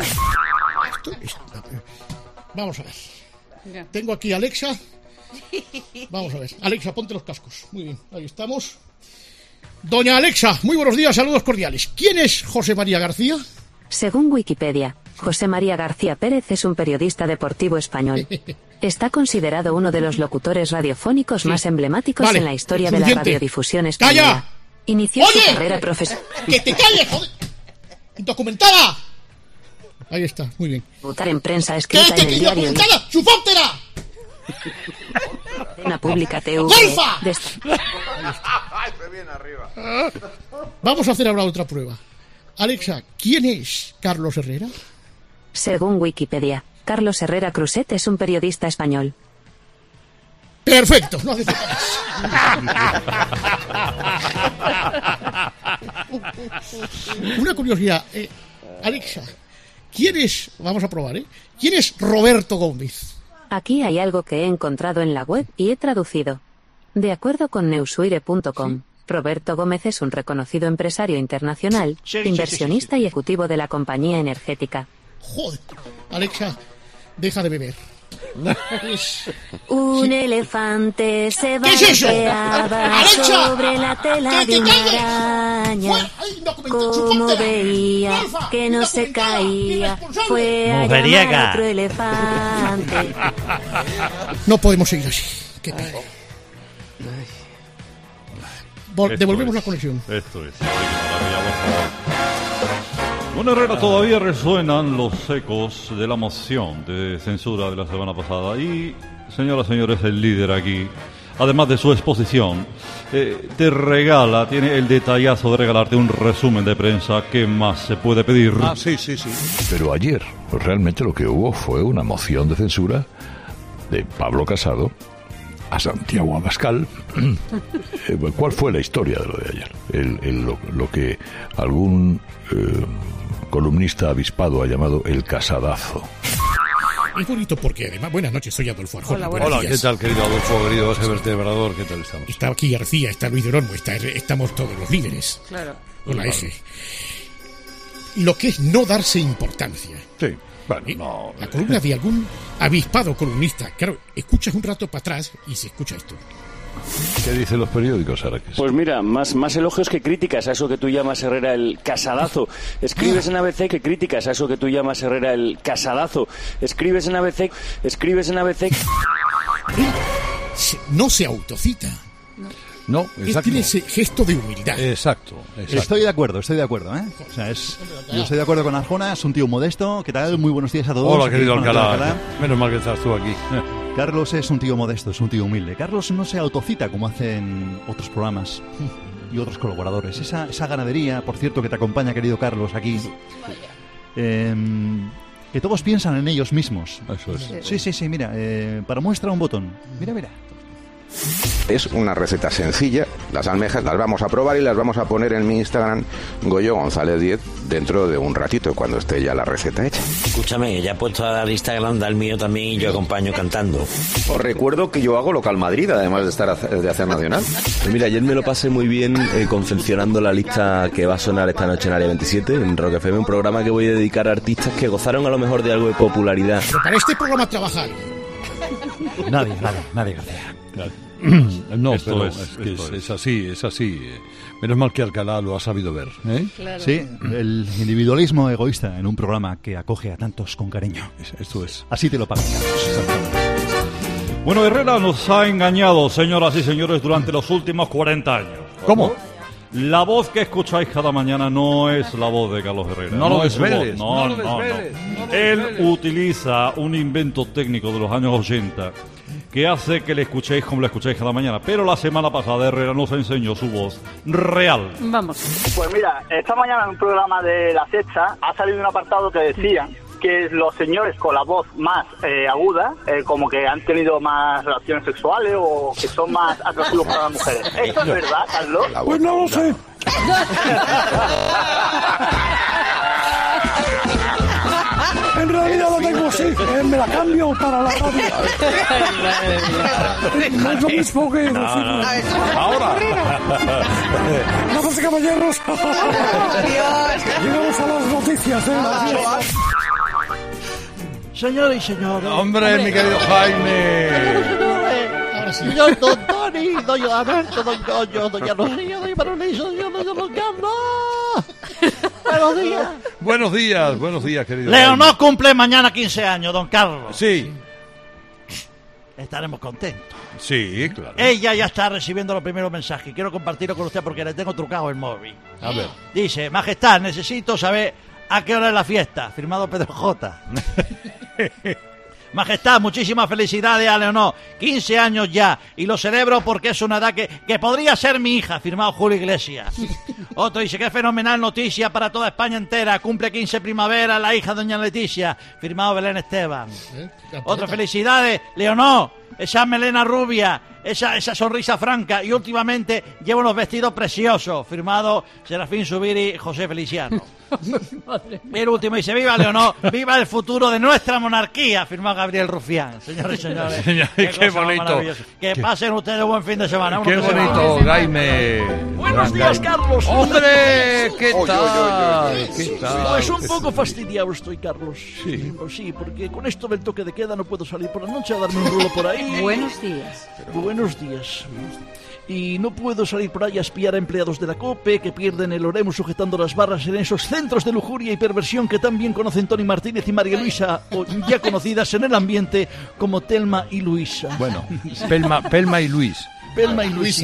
Vamos a ver. Tengo aquí a Alexa. Vamos a ver. Alexa, ponte los cascos. Muy bien, ahí estamos. Doña Alexa, muy buenos días, saludos cordiales. ¿Quién es José María García? Según Wikipedia, José María García Pérez es un periodista deportivo español. Está considerado uno de los locutores radiofónicos más emblemáticos Vale, en la historia de suficiente. la radiodifusión ¡Calla! española. Inició ¡Oye! su carrera profesional. ¡Que te calles, joder! ¡Indocumentada! Ahí está, muy bien. en prensa ¿Qué escrita es en que el diario indocumentada? ¡Chupóptera! Una Pública T V. ¡Golfa! Desta- Vamos a hacer ahora otra prueba. Alexa, ¿quién es Carlos Herrera? Según Wikipedia, Carlos Herrera Cruzet es un periodista español. Perfecto, no hace falta más. Una curiosidad, eh, Alexa, ¿quién es, vamos a probar, ¿eh? ¿Quién es Roberto Gómez? Aquí hay algo que he encontrado en la web y he traducido. De acuerdo con neusuire punto com, Roberto Gómez es un reconocido empresario internacional, Sí, sí, sí, inversionista y ejecutivo de la compañía energética. Joder, Alexa, deja de beber. Un elefante se ¿Qué es eso? balanceaba ¡Alexa! sobre la tela ¡Que te de una calles! araña. Como veía que no se caía, fue a Mujeriega. llamar a otro elefante. No podemos seguir así. Qué pena. Vol- Esto devolvemos es, la conexión. Esto es. Bueno, Herrera, todavía resuenan los ecos de la moción de censura de la semana pasada. Y, señoras y señores, el líder aquí, además de su exposición, eh, te regala, tiene el detallazo de regalarte un resumen de prensa. ¿Qué más se puede pedir? Ah, sí, sí, sí. Pero ayer, pues realmente lo que hubo fue una moción de censura de Pablo Casado a Santiago Abascal. eh, ¿Cuál fue la historia de lo de ayer? El, el, lo, lo que algún eh, columnista avispado ha llamado el casadazo. Es bonito porque además, buenas noches, soy Adolfo Arjona. Hola, Hola ¿qué tal, querido Adolfo, querido José Vertebrador? ¿Qué tal estamos? Está aquí García, está Luis de Olmo, está, estamos todos los líderes. Claro. Hola, Eje. Lo que es no darse importancia. Sí, bueno, ¿Eh? no... La columna de algún avispado columnista. Claro, escuchas un rato para atrás y se escucha esto. ¿Qué dicen los periódicos, Araques? Pues mira, más, más elogios que críticas a eso que tú llamas, Herrera, el casadazo. Escribes en A B C que críticas a eso que tú llamas, Herrera, el casadazo. Escribes en A B C, escribes en A B C... No se autocita. No, exacto. Tiene ese gesto de humildad. Exacto, exacto. Estoy de acuerdo, estoy de acuerdo, ¿eh? O sea, es, yo estoy de acuerdo con Arjona, es un tío modesto. ¿Qué tal? Muy buenos días a todos. Hola, querido Aquí, Alcalá. Alcalá. Menos mal que estás tú aquí. Carlos es un tío modesto, es un tío humilde. Carlos no se autocita como hacen otros programas y otros colaboradores. Esa, esa ganadería, por cierto, que te acompaña, querido Carlos, aquí, eh, que todos piensan en ellos mismos. Eso es. Sí, sí, sí, mira, eh, para muestra un botón. Mira, mira. Es una receta sencilla, las almejas las vamos a probar y las vamos a poner en mi Instagram, Goyo González diez, dentro de un ratito, cuando esté ya la receta hecha. Escúchame, ya he puesto a dar Instagram del mío también y yo acompaño cantando. Os recuerdo que yo hago Local Madrid, además de estar de hacer Nacional. Pues mira, ayer me lo pasé muy bien eh, confeccionando la lista que va a sonar esta noche en Área veintisiete, en Rock F M, un programa que voy a dedicar a artistas que gozaron a lo mejor de algo de popularidad. Pero para este programa trabajar. Nadie, nadie, nadie, García. No, Esto pero es, es, que esto es, es. es así, es así. Menos mal que Alcalá lo ha sabido ver, ¿eh? Claro. Sí, el individualismo egoísta en un programa que acoge a tantos con cariño. Esto es. Así te lo pagan. Bueno, Herrera nos ha engañado, señoras y señores, durante los últimos cuarenta años. ¿Cómo? La voz que escucháis cada mañana no es la voz de Carlos Herrera. No lo es su voz. desveles, No, no lo no, desveles, no. no lo Él desveles. utiliza un invento técnico de los años ochenta que hace que le escuchéis como le escucháis cada mañana. Pero la semana pasada Herrera nos enseñó su voz real. Vamos. Pues mira, esta mañana en un programa de La Sexta ha salido un apartado que decía que los señores con la voz más eh, aguda, eh, como que han tenido más relaciones sexuales o que son más atractivos para las mujeres. ¿Esto es verdad, Carlos? Pues no lo sé. En realidad lo tengo así, eh, me la cambio para la radio. No es lo mismo que... No, no. Ahora. Damas y caballeros. Llegamos a las noticias, ¿eh? Señores y señores. Hombre, mi querido Jaime. Ahora sí. Señor Don Tony, Doña Alberto, Don Goyo, Doña Rocío, Doña Paraliso, Doña Don Carlos. Buenos días. Buenos días, buenos días, querido Leonor Jaime. cumple mañana quince años, Don Carlos. Sí, Estaremos contentos. sí, claro. Ella ya está recibiendo los primeros mensajes. Quiero compartirlo con usted porque le tengo trucado el móvil. A ver. Dice, Majestad, necesito saber a qué hora es la fiesta. Firmado Pedro J. Majestad, muchísimas felicidades a Leonor. quince años ya. Y lo celebro porque es una edad que, que podría ser mi hija. Firmado Julio Iglesias. Otro dice, qué fenomenal noticia para toda España entera. Cumple quince primavera la hija de doña Leticia. Firmado Belén Esteban. Otro, felicidades, Leonor. Esa melena rubia. Esa, esa sonrisa franca. Y últimamente lleva unos vestidos preciosos. Firmado Serafín Zubiri, José Feliciano. El último dice, viva Leonor, viva el futuro de nuestra monarquía, firmado Gabriel Rufián. Señores y señores, Señor, qué cosa bonito. maravillosa. Que Qué- pasen ustedes un buen fin de semana. Qué Uno que se bonito, va. Jaime. Buenos Gran días, Jaime. Carlos. Hombre, ¿qué Oy, oy, tal? oy, oy. ¿Qué tal? Pues un poco fastidiado estoy, Carlos. Sí. Sí, porque con esto del toque de queda no puedo salir por la noche a darme un rulo por ahí. Buenos días. Buenos días. Y no puedo salir por ahí a espiar a empleados de la COPE que pierden el oremo sujetando las barras en esos centros de lujuria y perversión que tan bien conocen Tony Martínez y María Luisa, o ya conocidas en el ambiente como Telma y Luisa. Bueno, Pelma, Pelma y Luis. Pelma y Luisa.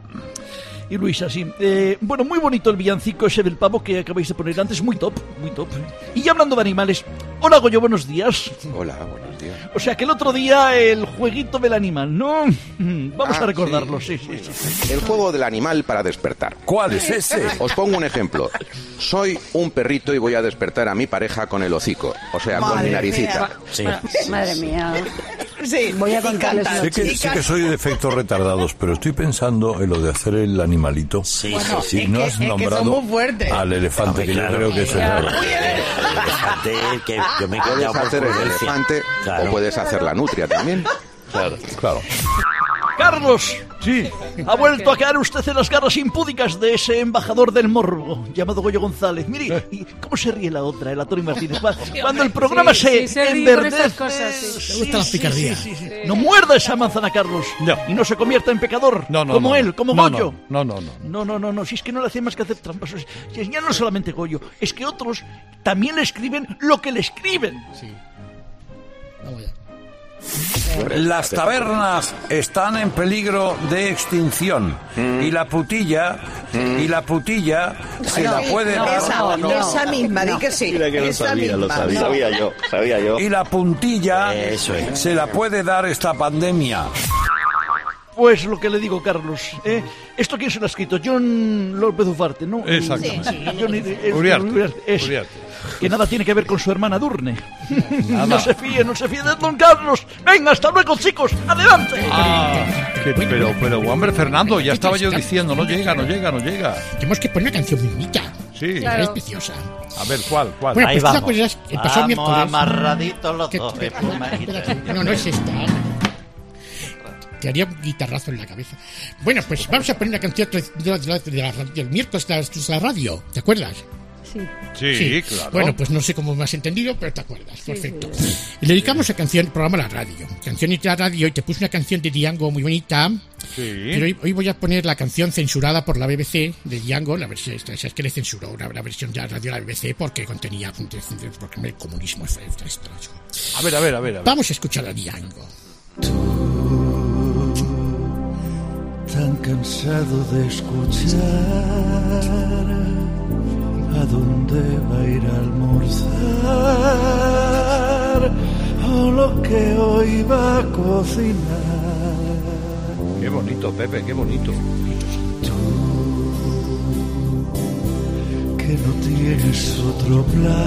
Y Luisa, sí. Eh, bueno, muy bonito el villancico ese del pavo que acabáis de poner antes. Muy top, muy top. Y ya hablando de animales, hola Goyo, buenos días. Hola, buenos días. O sea que el otro día el jueguito del animal, ¿no? Vamos Ah, a recordarlo, sí, sí, sí, sí. El juego del animal para despertar. ¿Cuál es ese? Os pongo un ejemplo. Soy un perrito y voy a despertar a mi pareja con el hocico, o sea, con mi naricita. Sí. Madre mía. Sí, voy a contarles una Sé que, sé que soy de efectos retardados, pero estoy pensando en lo de hacer el animalito. Sí, Bueno, sí, sí. es No que- has es que nombrado son muy fuertes. al elefante, que Claro. yo creo que es el... Elefante, que yo me he Puedes callado por hacer el prudencia. elefante Claro. o puedes hacer la nutria también. Claro, claro. Carlos, Sí. ha vuelto a caer usted en las garras impúdicas de ese embajador del morbo llamado Goyo González. Mire, ¿y cómo se ríe la otra, el Antonio Martínez? Cu- Cuando el programa Sí, se sí, se ríe por enverdece. esas cosas, sí. Me gusta la picardía. Sí, sí, sí. No muerda esa manzana, Carlos. No. Y no se convierta en pecador. No, no, como no. él, como No, Goyo. No, no, no. No, no, no, no, si es que no le hace más que hacer trampas. Si es ya no solamente Goyo, es que otros también le escriben lo que le escriben. Sí. Vamos allá. Las tabernas están en peligro de extinción y la putilla y la putilla se la puede no, dar esa, no, esa misma, di que sí. Mira que lo esa sabía, lo misma. sabía. Sabía yo, sabía yo. y la puntilla Eso es. se la puede dar esta pandemia. Pues lo que le digo, Carlos. ¿eh? ¿Esto quién se lo ha escrito? John López Ufarte, ¿no? Exactamente. Sí, John, eh, Uriarte, Uriarte, es- Uriarte. Que nada tiene que ver con su hermana Durne. Nada. No se fíe, no se fíe de Don Carlos. Venga, hasta luego, chicos. Adelante. Ah, que- pero, pero, hombre, Fernando, ya estaba yo diciendo, no llega, no llega, no llega. Tenemos que poner una canción muy bonita. Sí. Claro. Es preciosa. A ver, ¿cuál, cuál? Bueno, Ahí pues tú te vamos. acuerdas, el pasado Vamos miércoles. amarraditos los Que- dos. que- de plumajita. espérate, no, no es esta. Te haría un guitarrazo en la cabeza. Bueno, pues vamos a poner una canción de la- de la- de la- del miércoles de la, de la radio. ¿Te acuerdas? Sí. Sí, claro. Bueno, pues no sé cómo me has entendido, pero te acuerdas. Perfecto. Y le dedicamos a canción, programa a la radio. Canción y la radio, y te puse una canción de Django muy bonita. Sí. Pero hoy, hoy voy a poner la canción censurada por la B B C de Django, la versión esta, esa es que le censuró la, la versión de la radio de la B B C porque contenía porque el comunismo es esto. A ver, a ver, a ver. A ver. Vamos a escuchar a Django. Tan cansado de escuchar a dónde va a ir a almorzar o lo que hoy va a cocinar. Qué bonito, Pepe, qué bonito. Que no tienes otro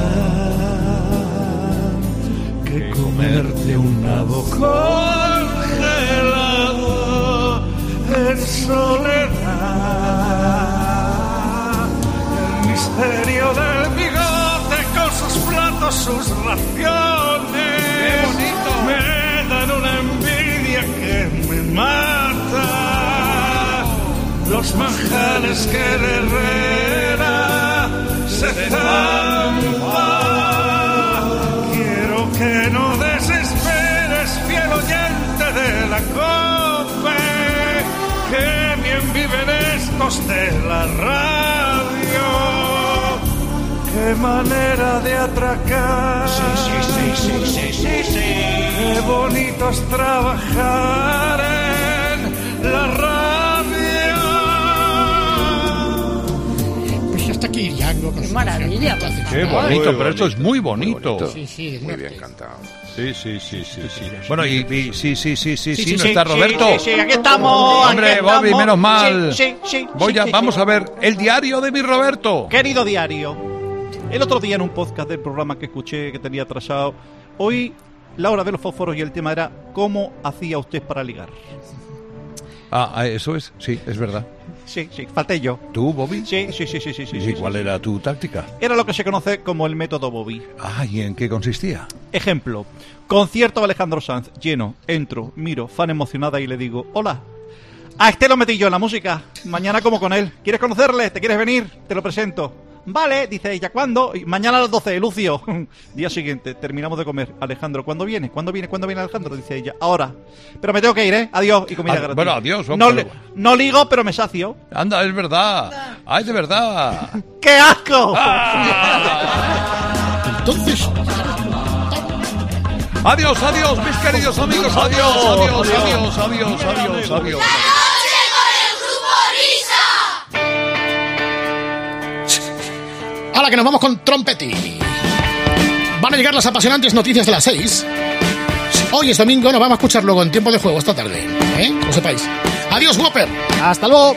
plan que comerte un nabo congelado en soledad. El misterio del bigote con sus platos, sus raciones. ¡Qué bonito! Me dan una envidia que me mata. Los manjares que de Herrera se zampa. Quiero que no desesperes, fiel oyente de la COPE, que bien viven estos de la radio. Qué manera de atracar. Sí, sí, sí, sí, sí, sí, sí. Qué bonito es trabajar en la radio. Pues hasta aquí Django con Qué su maravilla, canción. Qué bonito, pero esto es muy bonito. Sí, sí, es Muy una- bien cantado. Sí, sí, sí, sí, sí. Bueno, y, y- sí, sí, sí, sí, sí, sí, ¿no sí, está sí, Roberto? sí, sí, aquí estamos. Hombre, aquí Bobby, estamos. menos mal. Sí, sí, sí, Voy sí, a, sí, vamos sí. a ver el diario de mi Roberto. Querido diario, el otro día en un podcast del programa que escuché que tenía atrasado, hoy la hora de los fósforos y el tema era ¿cómo hacía usted para ligar? Ah, ah, eso es, sí, es verdad. Sí, sí, falté yo. ¿Tú, Bobby? Sí, sí, sí, sí, sí. sí, ¿Y sí, cuál sí. era tu táctica? Era lo que se conoce como el método Bobby. Ah, ¿y en qué consistía? Ejemplo, concierto de Alejandro Sanz, lleno, entro, miro, fan emocionada y le digo, hola, a este lo metí yo en la música, mañana como con él, ¿quieres conocerle? ¿Te quieres venir? Te lo presento. Vale, dice ella, ¿cuándo? Y mañana a las doce, Lucio. Día siguiente, terminamos de comer. Alejandro, ¿cuándo viene? ¿Cuándo viene? ¿Cuándo viene Alejandro? Dice ella, ahora. Pero me tengo que ir, ¿eh? Adiós. Y comida Ah, gratis. bueno, adiós, No, hombre. li- no ligo, pero me sacio. Anda, es verdad. Ay, de verdad. ¡Qué asco! Entonces, Adiós, adiós, mis queridos amigos. Adiós, adiós, adiós, adiós, adiós, adiós. ahora que nos vamos con Trompetti. Van a llegar las apasionantes noticias de las seis. Hoy es domingo, nos vamos a escuchar luego en tiempo de juego esta tarde. ¿Eh? Que lo sepáis. Adiós, Whopper. Hasta luego.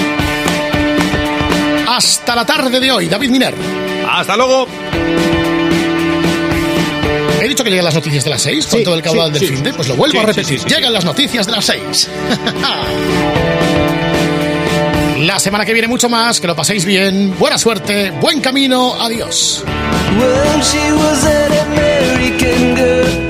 Hasta la tarde de hoy, David Miner. Hasta luego. he dicho que llegan las noticias de las seis, con Sí, todo el que sí, hablaba del sí. fin de, pues lo vuelvo Sí, a sí, repetir. sí, sí, llegan sí. las noticias de las seis. La semana que viene mucho más, que lo paséis bien, buena suerte, buen camino, adiós. Well, she was an American girl.